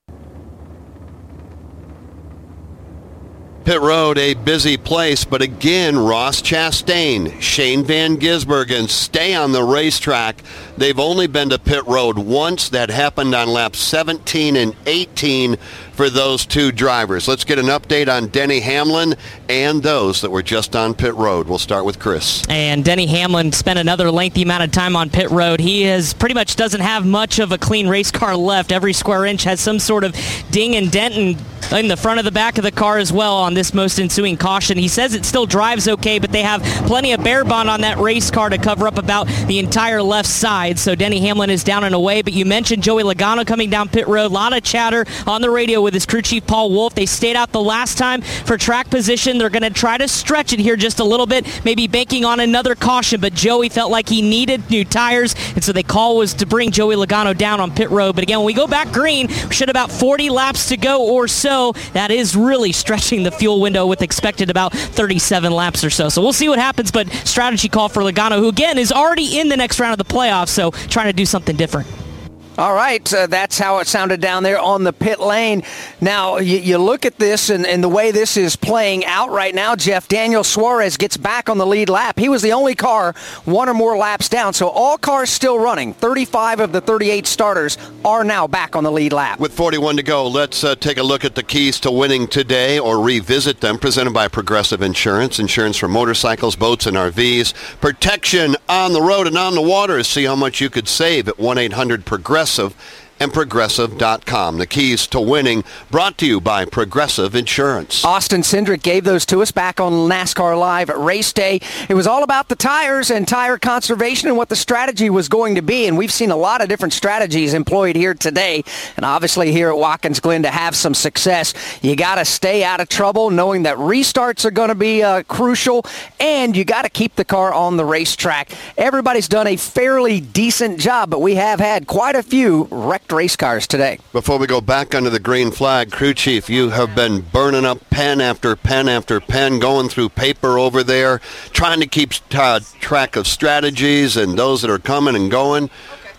S3: Pit Road, a busy place, but again, Ross Chastain, Shane Van Gisbergen stay on the racetrack. They've only been to Pit Road once. That happened on laps seventeen and eighteen for those two drivers. Let's get an update on Denny Hamlin and those that were just on Pit Road. We'll start with Chris.
S14: And Denny Hamlin spent another lengthy amount of time on Pit Road. He has pretty much doesn't have much of a clean race car left. Every square inch has some sort of ding and dent and in the front of the back of the car as well on this most ensuing caution. He says it still drives okay, but they have plenty of bare bond on that race car to cover up about the entire left side. So Denny Hamlin is down and away. But you mentioned Joey Logano coming down Pit Road. A lot of chatter on the radio with his crew chief Paul Wolfe. They stayed out the last time for track position. They're going to try to stretch it here just a little bit, maybe banking on another caution. But Joey felt like he needed new tires, and so the call was to bring Joey Logano down on Pit Road. But again, when we go back green, we should have about forty laps to go or so. That is really stretching the fuel window with expected about thirty-seven laps or so. So we'll see what happens, but strategy call for Logano, who again is already in the next round of the playoffs, so trying to do something different.
S1: All right, uh, that's how it sounded down there on the pit lane. Now, you, you look at this and, and the way this is playing out right now, Jeff, Daniel Suarez gets back on the lead lap. He was the only car one or more laps down, so all cars still running. thirty-five of the thirty-eight starters are now back on the lead lap.
S3: With forty-one to go, let's uh, take a look at the keys to winning today or revisit them, presented by Progressive Insurance. Insurance for motorcycles, boats, and R Vs. Protection on the road and on the water. See how much you could save at one eight hundred progressive and progressive dot com. The keys to winning, brought to you by Progressive Insurance.
S1: Austin Cindric gave those to us back on NASCAR Live at race day. It was all about the tires and tire conservation and what the strategy was going to be, and we've seen a lot of different strategies employed here today, and obviously here at Watkins Glen to have some success, you got to stay out of trouble knowing that restarts are going to be uh, crucial, and you got to keep the car on the racetrack. Everybody's done a fairly decent job, but we have had quite a few wrecked race cars today.
S3: Before we go back under the green flag, crew chief, you have been burning up pen after pen after pen, going through paper over there, trying to keep uh, track of strategies and those that are coming and going.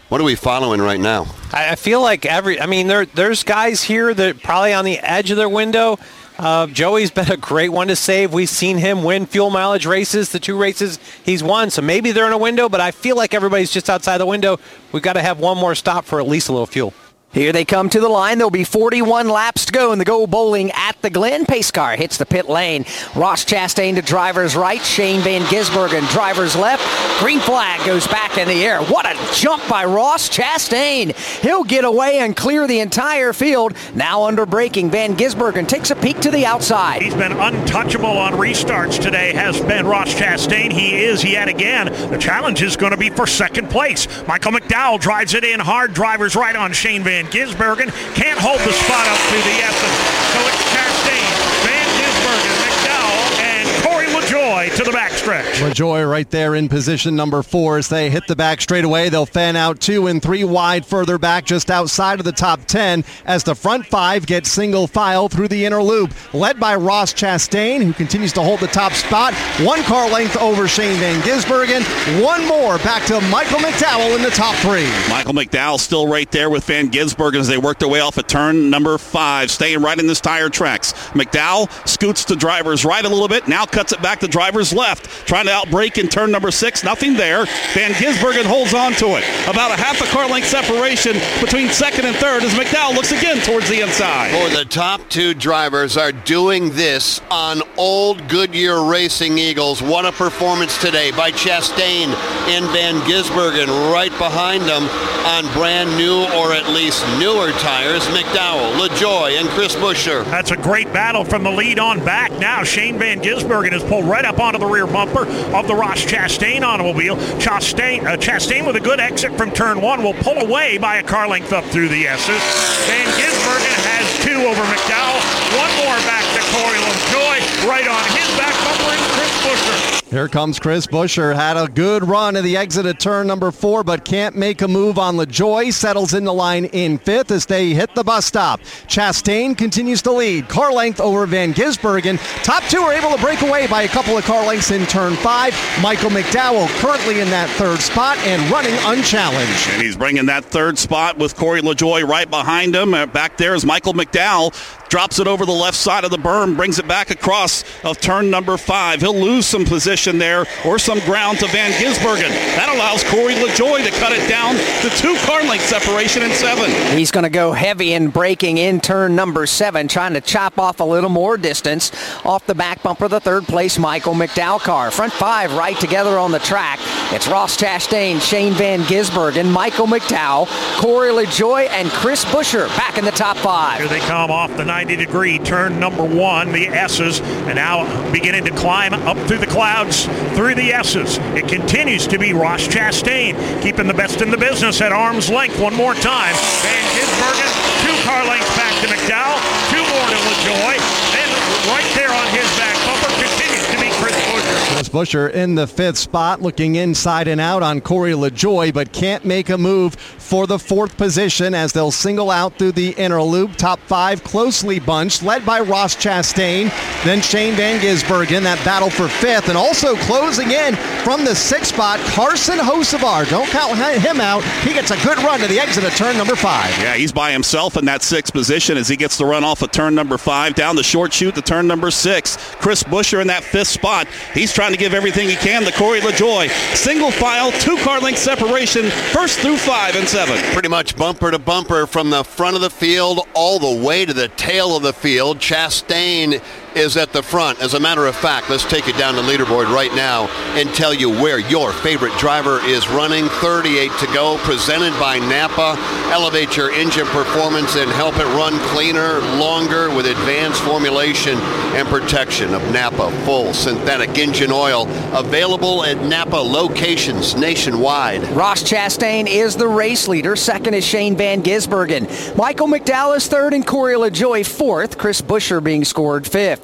S3: What are we following right now?
S2: I feel like every, I mean, there there's guys here that probably on the edge of their window. Uh, Joey's been a great one to save. We've seen him win fuel mileage races, the two races he's won. So maybe they're in a window, but I feel like everybody's just outside the window. We've got to have one more stop for at least a little fuel.
S1: Here they come to the line. There'll be forty-one laps to go in the Go Bowling at the Glen. Pace car hits the pit lane. Ross Chastain to driver's right. Shane Van Gisbergen driver's left. Green flag goes back in the air. What a jump by Ross Chastain. He'll get away and clear the entire field. Now under braking, Van Gisbergen takes a peek to the outside.
S13: He's been untouchable on restarts today, has been Ross Chastain. He is yet again. The challenge is going to be for second place. Michael McDowell drives it in hard. Driver's right on Shane Van Gisbergen. Can't hold the spot up through the Essence. So it's Chastain, Van Gisbergen, McDowell, and Corey LaJoie to the backstretch.
S11: LaJoie right there in position number four as they hit the back straightaway. They'll fan out two and three wide further back just outside of the top ten as the front five get single file through the inner loop. Led by Ross Chastain, who continues to hold the top spot. One car length over Shane Van Gisbergen. One more back to Michael McDowell in the top three.
S12: Michael McDowell still right there with Van Gisbergen as they work their way off of turn number five, staying right in this tire tracks. McDowell scoots to driver's right a little bit, now cuts it back to driver's left, trying to outbrake in turn number six. Nothing there. Van Gisbergen holds on to it. About a half a car length separation between second and third as McDowell looks again towards the inside.
S3: For the top two drivers are doing this on old Goodyear Racing Eagles. What a performance today by Chastain and Van Gisbergen. Right behind them on brand new or at least newer tires, McDowell, LaJoie, and Chris Buescher.
S13: That's a great battle from the lead on back. Now Shane Van Gisbergen is pulled right up onto the rear bumper of the Ross Chastain automobile. Chastain, uh, Chastain with a good exit from turn one will pull away by a car length up through the S's. Van Gisbergen has two over McDowell. One more back to Corey LaJoie. Right on his back bumper is Chris Buescher.
S11: Here comes Chris Buescher. Had a good run at the exit of turn number four, but can't make a move on LaJoie. Settles in the line in fifth as they hit the bus stop. Chastain continues to lead. Car length over Van Gisbergen. Top two are able to break away by a couple of car lengths in turn five. Michael McDowell currently in that third spot and running unchallenged.
S12: And he's bringing that third spot with Corey LaJoie right behind him. Uh, back there is Michael McDowell. Drops it over the left side of the berm, brings it back across of turn number five. He'll lose some position there or some ground to Van Gisbergen. That allows Corey LaJoie to cut it down to two car length separation in seven.
S1: He's going to go heavy in braking in turn number seven, trying to chop off a little more distance off the back bumper of the third place Michael McDowell car. Front five right together on the track. It's Ross Chastain, Shane Van Gisbergen, Michael McDowell, Corey LaJoie, and Chris Buescher back in the top five.
S13: Here they come off the ninety degree turn number one, the S's, and now beginning to climb up through the clouds through the S's. It continues to be Ross Chastain keeping the best in the business at arm's length one more time. Van Gisbergen, two car lengths back to McDowell, two more to LaJoie, and right there on his back bumper continues to be Chris Buescher.
S11: Chris Buescher in the fifth spot, looking inside and out on Corey LaJoie, but can't make a move for the fourth position as they'll single out through the inner loop. Top five closely bunched, led by Ross Chastain, then Shane Van Gisbergen. That battle for fifth, and also closing in from the sixth spot, Carson Hocevar. Don't count him out. He gets a good run to the exit of turn number five.
S12: Yeah, he's by himself in that sixth position as he gets the run off of turn number five, down the short chute to turn number six. Chris Buescher in that fifth spot. He's trying to give everything he can to Corey LaJoie. Single file, two car length separation, first through five and seven.
S3: Pretty much bumper to bumper from the front of the field all the way to the tail of the field. Chastain is at the front. As a matter of fact, let's take it down the leaderboard right now and tell you where your favorite driver is running. thirty-eight to go, presented by Napa. Elevate your engine performance and help it run cleaner, longer with advanced formulation and protection of Napa full synthetic engine oil. Available at Napa locations nationwide.
S1: Ross Chastain is the race leader. Second is Shane Van Gisbergen. Michael McDowell is third and Corey LaJoie fourth. Chris Buescher being scored fifth.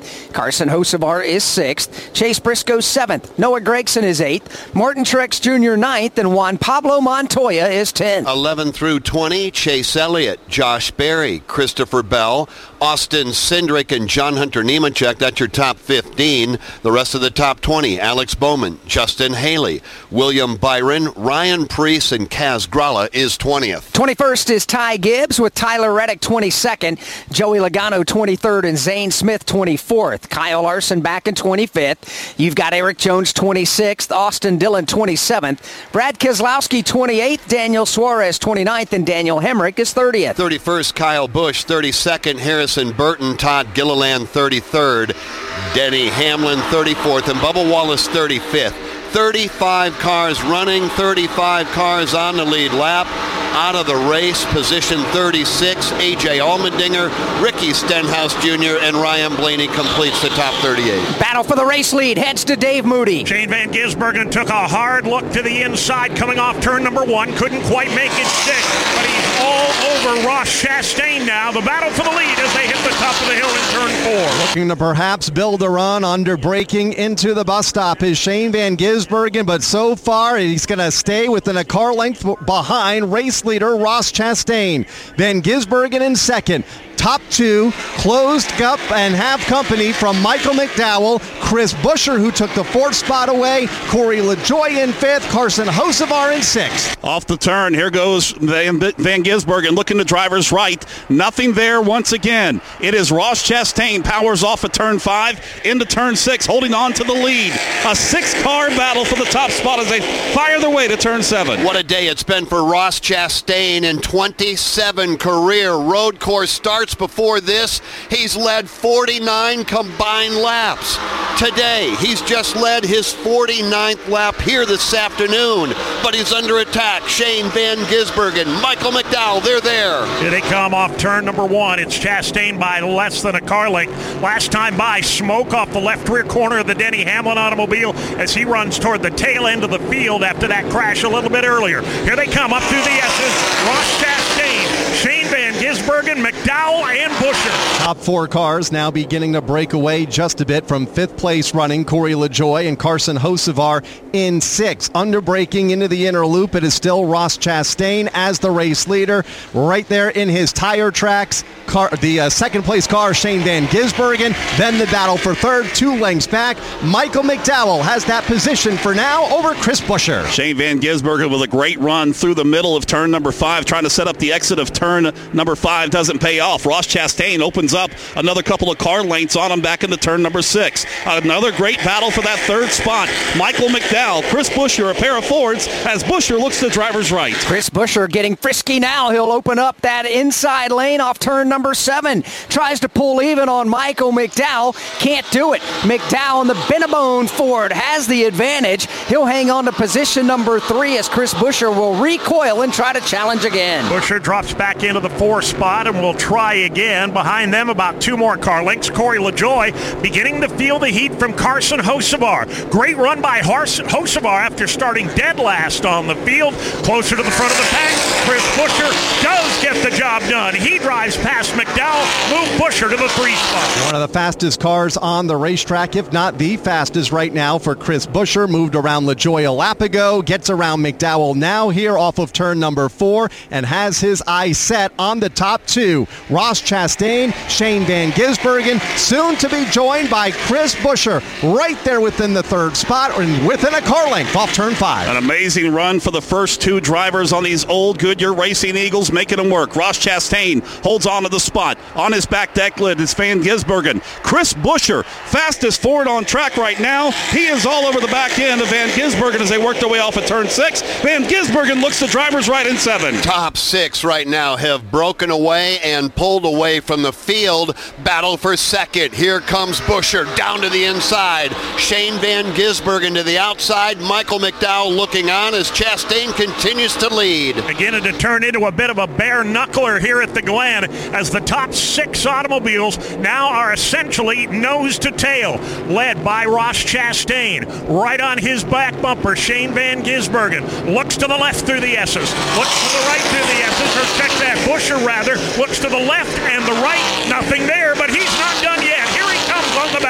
S1: Carson Hocevar is sixth. Chase Briscoe seventh. Noah Gregson is eighth. Martin Truex Junior ninth. And Juan Pablo Montoya is tenth.
S3: eleven through twenty, Chase Elliott, Josh Berry, Christopher Bell, Austin Cindric, and John Hunter Nemechek. That's your top fifteen. The rest of the top twenty, Alex Bowman, Justin Haley, William Byron, Ryan Preece, and Kaz Gralla is twentieth.
S1: twenty-first is Ty Gibbs with Tyler Reddick twenty-second, Joey Logano twenty-third, and Zane Smith twenty-fourth. Kyle Larson back in twenty-fifth. You've got Eric Jones twenty-sixth, Austin Dillon twenty-seventh, Brad Keselowski twenty-eighth, Daniel Suarez twenty-ninth, and Daniel Hemrick is thirtieth.
S3: thirty-first, Kyle Busch, thirty-second, Harrison Burton, Todd Gilliland thirty-third, Denny Hamlin thirty-fourth, and Bubba Wallace thirty-fifth. thirty-five cars running, thirty-five cars on the lead lap. Out of the race, position thirty-six, A J Allmendinger, Ricky Stenhouse Junior, and Ryan Blaney completes the top thirty-eight.
S1: Battle for the race lead heads to Dave Moody.
S13: Shane Van Gisbergen took a hard look to the inside coming off turn number one. Couldn't quite make it stick, but he's all over Ross Chastain now. The battle for the lead as they hit the top of the hill in turn four.
S11: Looking to perhaps build a run under braking into the bus stop is Shane Van Gisbergen, but so far he's going to stay within a car length behind race leader Ross Chastain. Van Gisbergen in second. Top two, closed up and have company from Michael McDowell, Chris Buescher, who took the fourth spot away, Corey LaJoie in fifth, Carson Hocevar in sixth.
S12: Off the turn, here goes Van, Van Gisbergen looking to driver's right. Nothing there once again. It is Ross Chastain, powers off at turn five, into turn six, holding on to the lead. A six-car battle for the top spot as they fire their way to turn seven.
S3: What a day it's been for Ross Chastain in twenty-seven career road course starts. Before this, he's led forty-nine combined laps. Today, he's just led his forty-ninth lap here this afternoon, but he's under attack. Shane Van Gisbergen, Michael McDowell, they're there.
S13: Here they come off turn number one. It's Chastain by less than a car length. Last time by, smoke off the left rear corner of the Denny Hamlin automobile as he runs toward the tail end of the field after that crash a little bit earlier. Here they come up through the S's. Ross Chastain, Shane Van Gisbergen, McDowell, and Buescher.
S11: Top four cars now beginning to break away just a bit from fifth place running Corey LaJoie and Carson Hocevar in sixth. Under braking into the inner loop, it is still Ross Chastain as the race leader. Right there in his tire tracks, car, the uh, second place car, Shane Van Gisbergen. Then the battle for third, two lengths back. Michael McDowell has that position for now over Chris Buescher.
S12: Shane Van Gisbergen with a great run through the middle of turn number five, trying to set up the exit of turn number five. Doesn't pay off. Ross Chastain opens up another couple of car lengths on him back into turn number six. Another great battle for that third spot. Michael McDowell, Chris Buescher, a pair of Fords as Buescher looks to driver's right.
S1: Chris Buescher getting frisky now. He'll open up that inside lane off turn number seven. Tries to pull even on Michael McDowell. Can't do it. McDowell in the Bennebone Ford has the advantage. He'll hang on to position number three as Chris Buescher will recoil and try to challenge again.
S13: Buescher drops back into the four spot and will try again. Behind them, about two more car lengths. Corey LaJoie beginning to feel the heat from Carson Hocevar. Great run by Hocevar after starting dead last on the field. Closer to the front of the pack, Chris Buescher does get the job done. He drives past McDowell, move Buescher to the three spot.
S11: One of the fastest cars on the racetrack, if not the fastest right now for Chris Buescher. Moved around LaJoie a lap ago, gets around McDowell now here off of turn number four, and has his eyes set on the top two. Ross Chastain, Shane Van Gisbergen, soon to be joined by Chris Buescher, right there within the third spot, and within a car length off turn five.
S12: An amazing run for the first two drivers on these old Goodyear Racing Eagles, making them work. Ross Chastain holds on to the spot. On his back deck lid is Van Gisbergen. Chris Buescher, fastest Ford on track right now. He is all over the back end of Van Gisbergen as they work their way off at turn six. Van Gisbergen looks to driver's right in seven.
S3: Top six right now have broken away and pulled away from the field. Battle for second. Here comes Buescher down to the inside. Shane Van Gisbergen to the outside. Michael McDowell looking on as Chastain continues to lead.
S13: Again, to turn into a bit of a bare knuckler here at the Glen as the top six automobiles now are essentially nose to tail, led by Ross Chastain. Right on his back bumper, Shane Van Gisbergen looks to the left through the S's, looks to the right through the S's, or check that, Buescher rather, looks to the left and the right, nothing there, but he's not done yet. Here he comes on the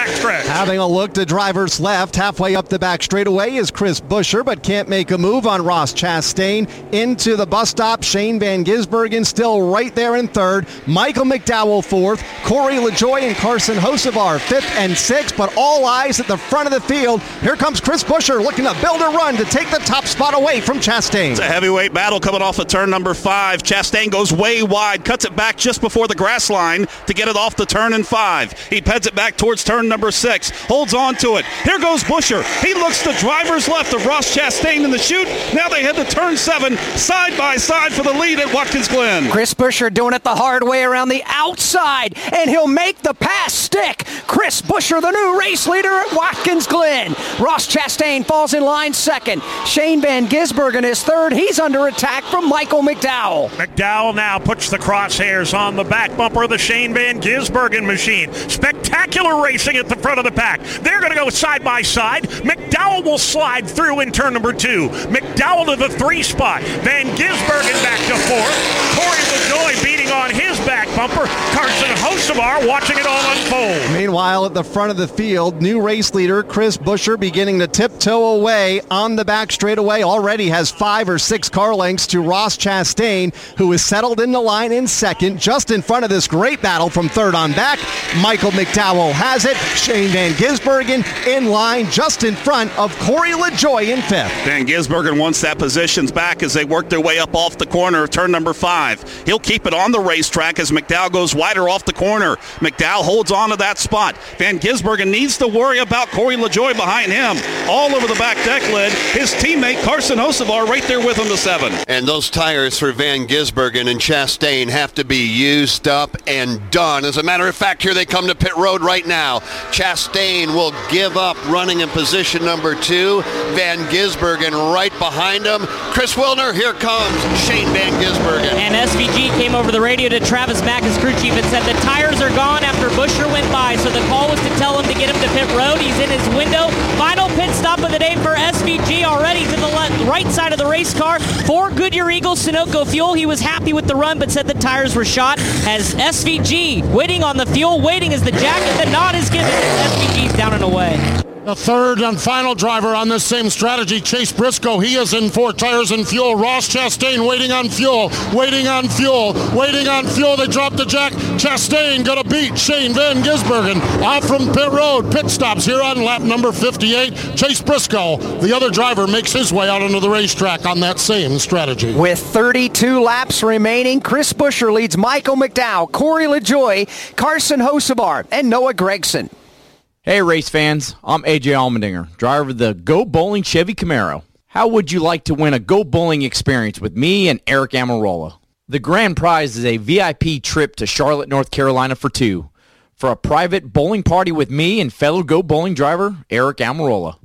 S11: Having a look to driver's left, halfway up the back straightaway is Chris Buescher, but can't make a move on Ross Chastain. Into the bus stop, Shane Van Gisbergen still right there in third. Michael McDowell fourth. Corey LaJoie and Carson Hocevar fifth and sixth, but all eyes at the front of the field. Here comes Chris Buescher looking to build a run to take the top spot away from Chastain.
S12: It's a heavyweight battle coming off of turn number five. Chastain goes way wide, cuts it back just before the grass line to get it off the turn in five. He heads it back towards turn number six, holds on to it. Here goes Buescher. He looks to driver's left of Ross Chastain in the chute. Now they head to turn seven, side by side for the lead at Watkins Glen.
S1: Chris Buescher doing it the hard way around the outside, and he'll make the pass stick. Chris Buescher, the new race leader at Watkins Glen. Ross Chastain falls in line second. Shane Van Gisbergen is third. He's under attack from Michael McDowell.
S13: McDowell now puts the crosshairs on the back bumper of the Shane Van Gisbergen machine. Spectacular racing at the front of the pack. They're going to go side by side. McDowell will slide through in turn number two. McDowell to the three spot. Van Gisbergen back to fourth. Corey LaJoie beating on his back bumper. Carson Hocevar watching it all unfold.
S11: Meanwhile, at the front of the field, new race leader Chris Buescher beginning to tiptoe away on the back straightaway. Already has five or six car lengths to Ross Chastain, who is settled in the line in second, just in front of this great battle from third on back. Michael McDowell has it. Shane Van Gisbergen in line just in front of Corey LaJoie in fifth.
S12: Van Gisbergen wants that positions back as they work their way up off the corner of turn number five. He'll keep it on the racetrack as McDowell goes wider off the corner. McDowell holds on to that spot. Van Gisbergen needs to worry about Corey LaJoie behind him. All over the back deck lid, his teammate Carson Hocevar right there with him to seven.
S3: And those tires for Van Gisbergen and Chastain have to be used up and done. As a matter of fact, here they come to pit road right now. Chastain will give up running in position number two. Van Gisbergen right behind him. Chris Wilner, here comes Shane Van Gisbergen.
S14: And S V G came over the radio to Travis Mack, his crew chief, and said the tires are gone after Buescher went by. So the call was to tell him to get him to pit road. He's in his window. Final pit stop of the day for S V G already to the left, right side of the race car for Goodyear Eagle Sunoco Fuel. He was happy with the run, but said the tires were shot as S V G waiting on the fuel, waiting as the jacket, the nod is given. S V G's down and away.
S4: The third and final driver on this same strategy, Chase Briscoe. He is in for tires and fuel. Ross Chastain waiting on fuel, waiting on fuel, waiting on fuel. They drop the jack. Chastain got to beat Shane Van Gisbergen off from pit road. Pit stops here on lap number fifty-eight. Chase Briscoe, the other driver, makes his way out onto the racetrack on that same strategy.
S1: With thirty-two laps remaining, Chris Buescher leads Michael McDowell, Corey LaJoie, Carson Hocevar, and Noah Gragson.
S5: Hey race fans, I'm A J Allmendinger, driver of the Go Bowling Chevy Camaro. How would you like to win a Go Bowling experience with me and Eric Amarola? The grand prize is a V I P trip to Charlotte, North Carolina for two, for a private bowling party with me and fellow Go Bowling driver Eric Amarola.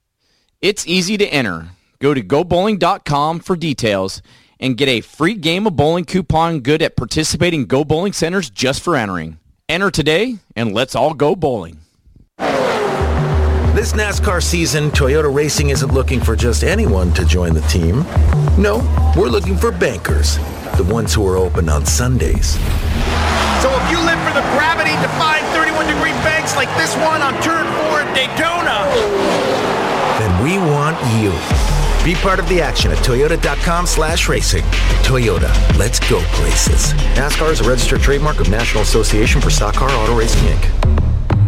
S5: It's easy to enter. Go to go bowling dot com for details and get a free game of bowling coupon good at participating Go Bowling centers just for entering. Enter today and let's all go bowling.
S7: This NASCAR season, Toyota Racing isn't looking for just anyone to join the team. No, we're looking for bankers, the ones who are open on Sundays.
S9: So if you live for the gravity-defying thirty-one degree banks like this one on Turn four at Daytona,
S7: then we want you. Be part of the action at toyota dot com slash racing. Toyota, let's go places. NASCAR is a registered trademark of National Association for Stock Car Auto Racing, Incorporated.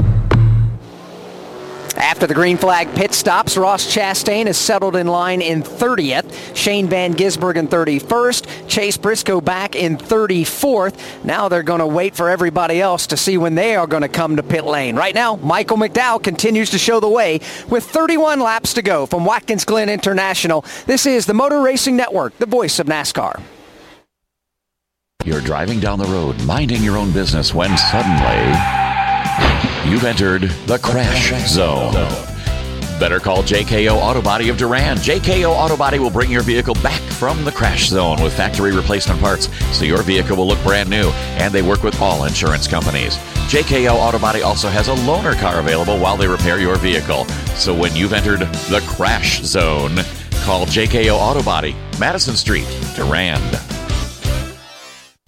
S1: After the green flag pit stops, Ross Chastain is settled in line in thirtieth. Shane Van Gisbergen thirty-first. Chase Briscoe back in thirty-fourth. Now they're going to wait for everybody else to see when they are going to come to pit lane. Right now, Michael McDowell continues to show the way with thirty-one laps to go from Watkins Glen International. This is the Motor Racing Network, the voice of NASCAR.
S18: You're driving down the road, minding your own business, when suddenly you've entered the crash zone. Better call J K O Auto Body of Durand. J K O Auto Body will bring your vehicle back from the crash zone with factory replacement parts, so your vehicle will look brand new, and they work with all insurance companies. J K O Auto Body also has a loaner car available while they repair your vehicle. So when you've entered the crash zone, call J K O Auto Body, Madison Street, Durand.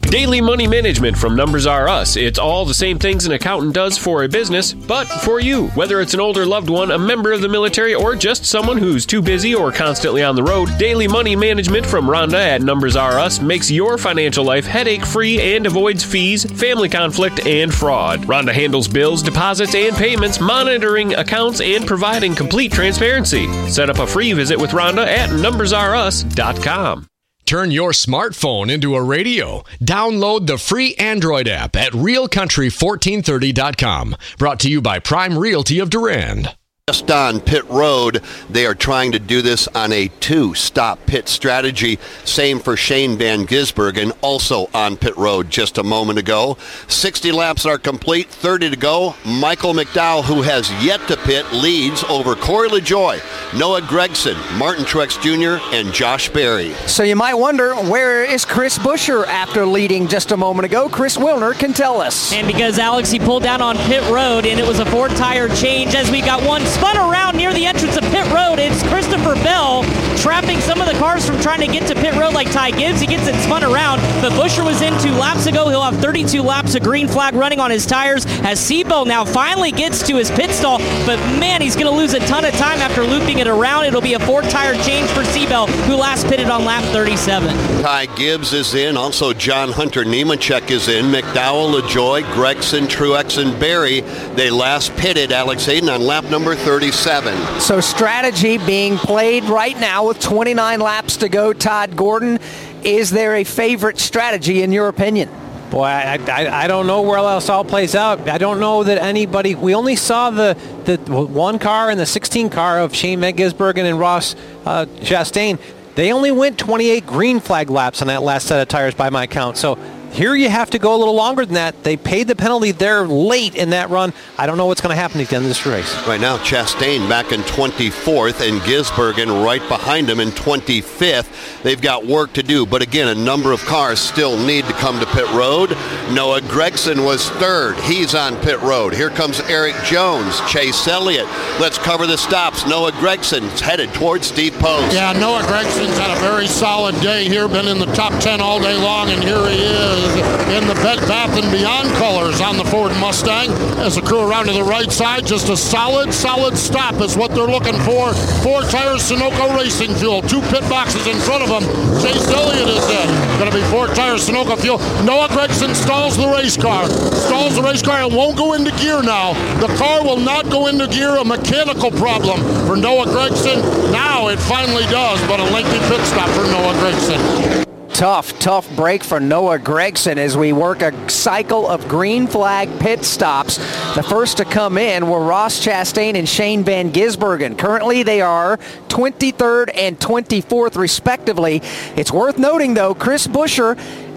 S6: Daily Money Management from Numbers R Us. It's all the same things an accountant does for a business, but for you. Whether it's an older loved one, a member of the military, or just someone who's too busy or constantly on the road, Daily Money Management from Rhonda at Numbers R Us makes your financial life headache-free and avoids fees, family conflict, and fraud. Rhonda handles bills, deposits, and payments, monitoring accounts, and providing complete transparency. Set up a free visit with Rhonda at numbers r us dot com.
S10: Turn your smartphone into a radio. Download the free Android app at real country fourteen thirty dot com. Brought to you by Prime Realty of Durand.
S3: Just on pit road, they are trying to do this on a two-stop pit strategy. Same for Shane Van Gisbergen, also on pit road just a moment ago. sixty laps are complete, thirty to go. Michael McDowell, who has yet to pit, leads over Corey LaJoie, Noah Gragson, Martin Truex Junior, and Josh Berry.
S1: So you might wonder, where is Chris Buescher after leading just a moment ago? Chris Wilner can tell us.
S14: And because Alex, he pulled down on pit road, and it was a four-tire change as we got one spun around near the entrance of pit road. It's Christopher Bell trapping some of the cars from trying to get to pit road like Ty Gibbs. He gets it spun around, but Buescher was in two laps ago. He'll have thirty-two laps of green flag running on his tires as Seabell now finally gets to his pit stall, but man, he's going to lose a ton of time after looping it around. It'll be a four-tire change for Seabell, who last pitted on lap thirty-seven.
S3: Ty Gibbs is in. Also, John Hunter Nemechek is in. McDowell, LaJoie, Gragson, Truex, and Berry. They last pitted, Alex Hayden, on lap number thirty-seven.
S1: So strategy being played right now with twenty-nine laps to go. Todd Gordon, is there a favorite strategy in your opinion?
S2: Boy, I, I I don't know where else all plays out. I don't know that anybody. We only saw the the one car and the sixteen car of Shane Van Gisbergen and Ross uh, Chastain. They only went twenty-eight green flag laps on that last set of tires by my count. So here you have to go a little longer than that. They paid the penalty there late in that run. I don't know what's going to happen at the end of this race.
S3: Right now, Chastain back in twenty-fourth and Gisbergen right behind him in twenty-fifth. They've got work to do, but again, a number of cars still need to come to pit road. Noah Gragson was third. He's on pit road. Here comes Eric Jones, Chase Elliott. Let's cover the stops. Noah Gregson's headed towards Steve Post.
S4: Yeah, Noah Gregson's had a very solid day here, been in the top ten all day long, and here he is in the Bed Bath and Beyond colors on the Ford Mustang as the crew around to the right side. Just a solid, solid stop is what they're looking for. Four tires, Sunoco Racing Fuel. Two pit boxes in front of them. Chase Elliott is in. Going to be four tires, Sunoco Fuel. Noah Gragson stalls the race car. Stalls the race car and won't go into gear now. The car will not go into gear. A mechanical problem for Noah Gragson. Now it finally does, but a lengthy pit stop for Noah Gragson.
S1: Tough, tough break for Noah Gragson as we work a cycle of green flag pit stops. The first to come in were Ross Chastain and Shane Van Gisbergen. Currently, they are twenty-third and twenty-fourth, respectively. It's worth noting, though, Chris Buescher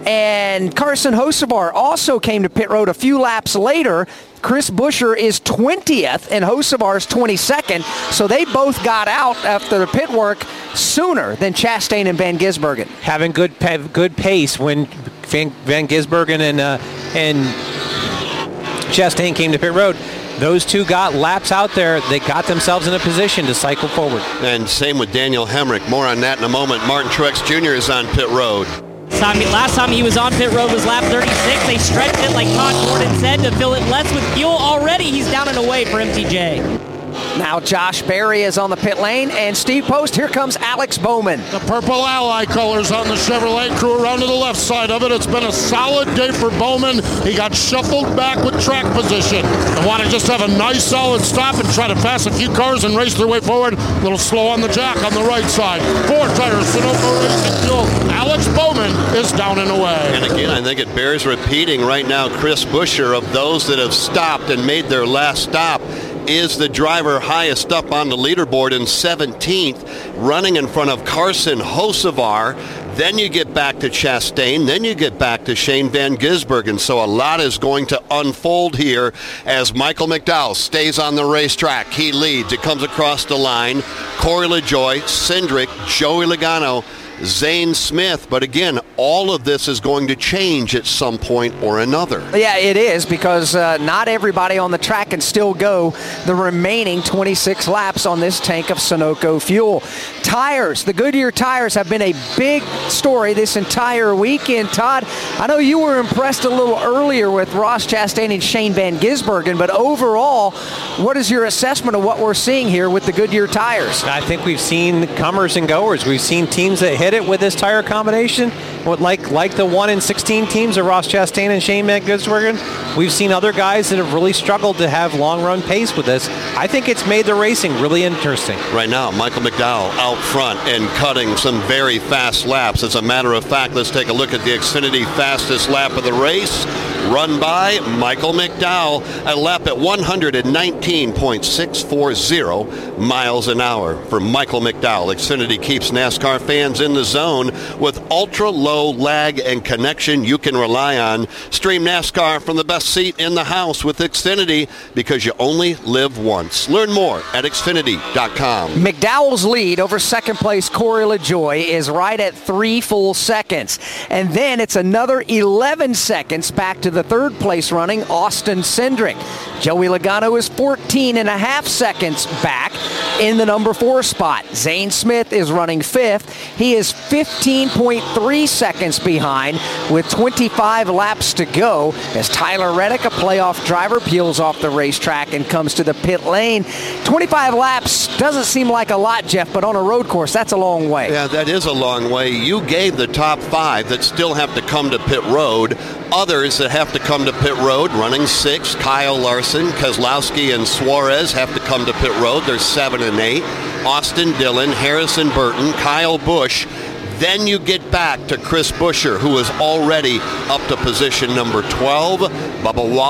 S1: and Carson Hocevar also came to pit road a few laps later. Chris Buescher is twentieth and Hocevar's twenty-second, so they both got out after the pit work sooner than Chastain and Van Gisbergen.
S2: Having good good pace when Van, Van Gisbergen and uh, and Chastain came to pit road. Those two got laps out there. They got themselves in a position to cycle forward.
S3: And same with Daniel Hemrick. More on that in a moment. Martin Truex Junior is on pit road.
S14: Last time he was on pit road was lap thirty-six. They stretched it, like Todd Gordon said, to fill it less with fuel. Already he's down and away for M T J.
S1: Now Josh Berry is on the pit lane, and Steve Post, here comes Alex Bowman.
S4: The purple ally colors on the Chevrolet crew around to the left side of it. It's been a solid day for Bowman. He got shuffled back with track position. They want to just have a nice solid stop and try to pass a few cars and race their way forward. A little slow on the jack on the right side. Four tires, Sunoco Racing Fuel. Alex Bowman is down and away.
S3: And again, I think it bears repeating right now, Chris Buescher, of those that have stopped and made their last stop, is the driver highest up on the leaderboard in seventeenth, running in front of Carson Hocevar. Then you get back to Chastain. Then you get back to Shane Van Gisbergen. So a lot is going to unfold here as Michael McDowell stays on the racetrack. He leads. It comes across the line. Corey LaJoie, Cindric, Joey Logano, Zane Smith. But again, all of this is going to change at some point or another.
S1: Yeah, it is, because uh, not everybody on the track can still go the remaining twenty-six laps on this tank of Sunoco fuel. Tires, the Goodyear tires have been a big story this entire weekend. Todd, I know you were impressed a little earlier with Ross Chastain and Shane Van Gisbergen, but overall, what is your assessment of what we're seeing here with the Goodyear tires?
S2: I think we've seen comers and goers. We've seen teams that hit it with this tire combination, like like the one in sixteen teams of Ross Chastain and Shane Van Gisbergen. We've seen other guys that have really struggled to have long-run pace with this. I think it's made the racing really interesting.
S3: Right now, Michael McDowell out front and cutting some very fast laps. As a matter of fact, let's take a look at the Xfinity fastest lap of the race, run by Michael McDowell, a lap at one nineteen point six four zero miles an hour for Michael McDowell. Xfinity keeps NASCAR fans in the zone with ultra-low lag and connection you can rely on. Stream NASCAR from the best seat in the house with Xfinity, because you only live once. Learn more at Xfinity dot com.
S1: McDowell's lead over second place Corey LaJoie is right at three full seconds. And then it's another eleven seconds back to the third place running Austin Cindric. Joey Logano is fourteen and a half seconds back in the number four spot. Zane Smith is running fifth. He is fifteen point three seconds behind with twenty-five laps to go as Tyler Reddick, a playoff driver, peels off the racetrack and comes to the pit lane. twenty-five laps doesn't seem like a lot, Jeff, but on a road course, that's a long way.
S3: Yeah, that is a long way. You gave the top five that still have to come to pit road. Others that have to come to pit road, running six, Kyle Larson, Keselowski, and Suarez have to come to pit road. They're seven and eight. Austin Dillon, Harrison Burton, Kyle Busch. Then you get back to Chris Buescher, who is already up to position number twelve. Bubba Wallace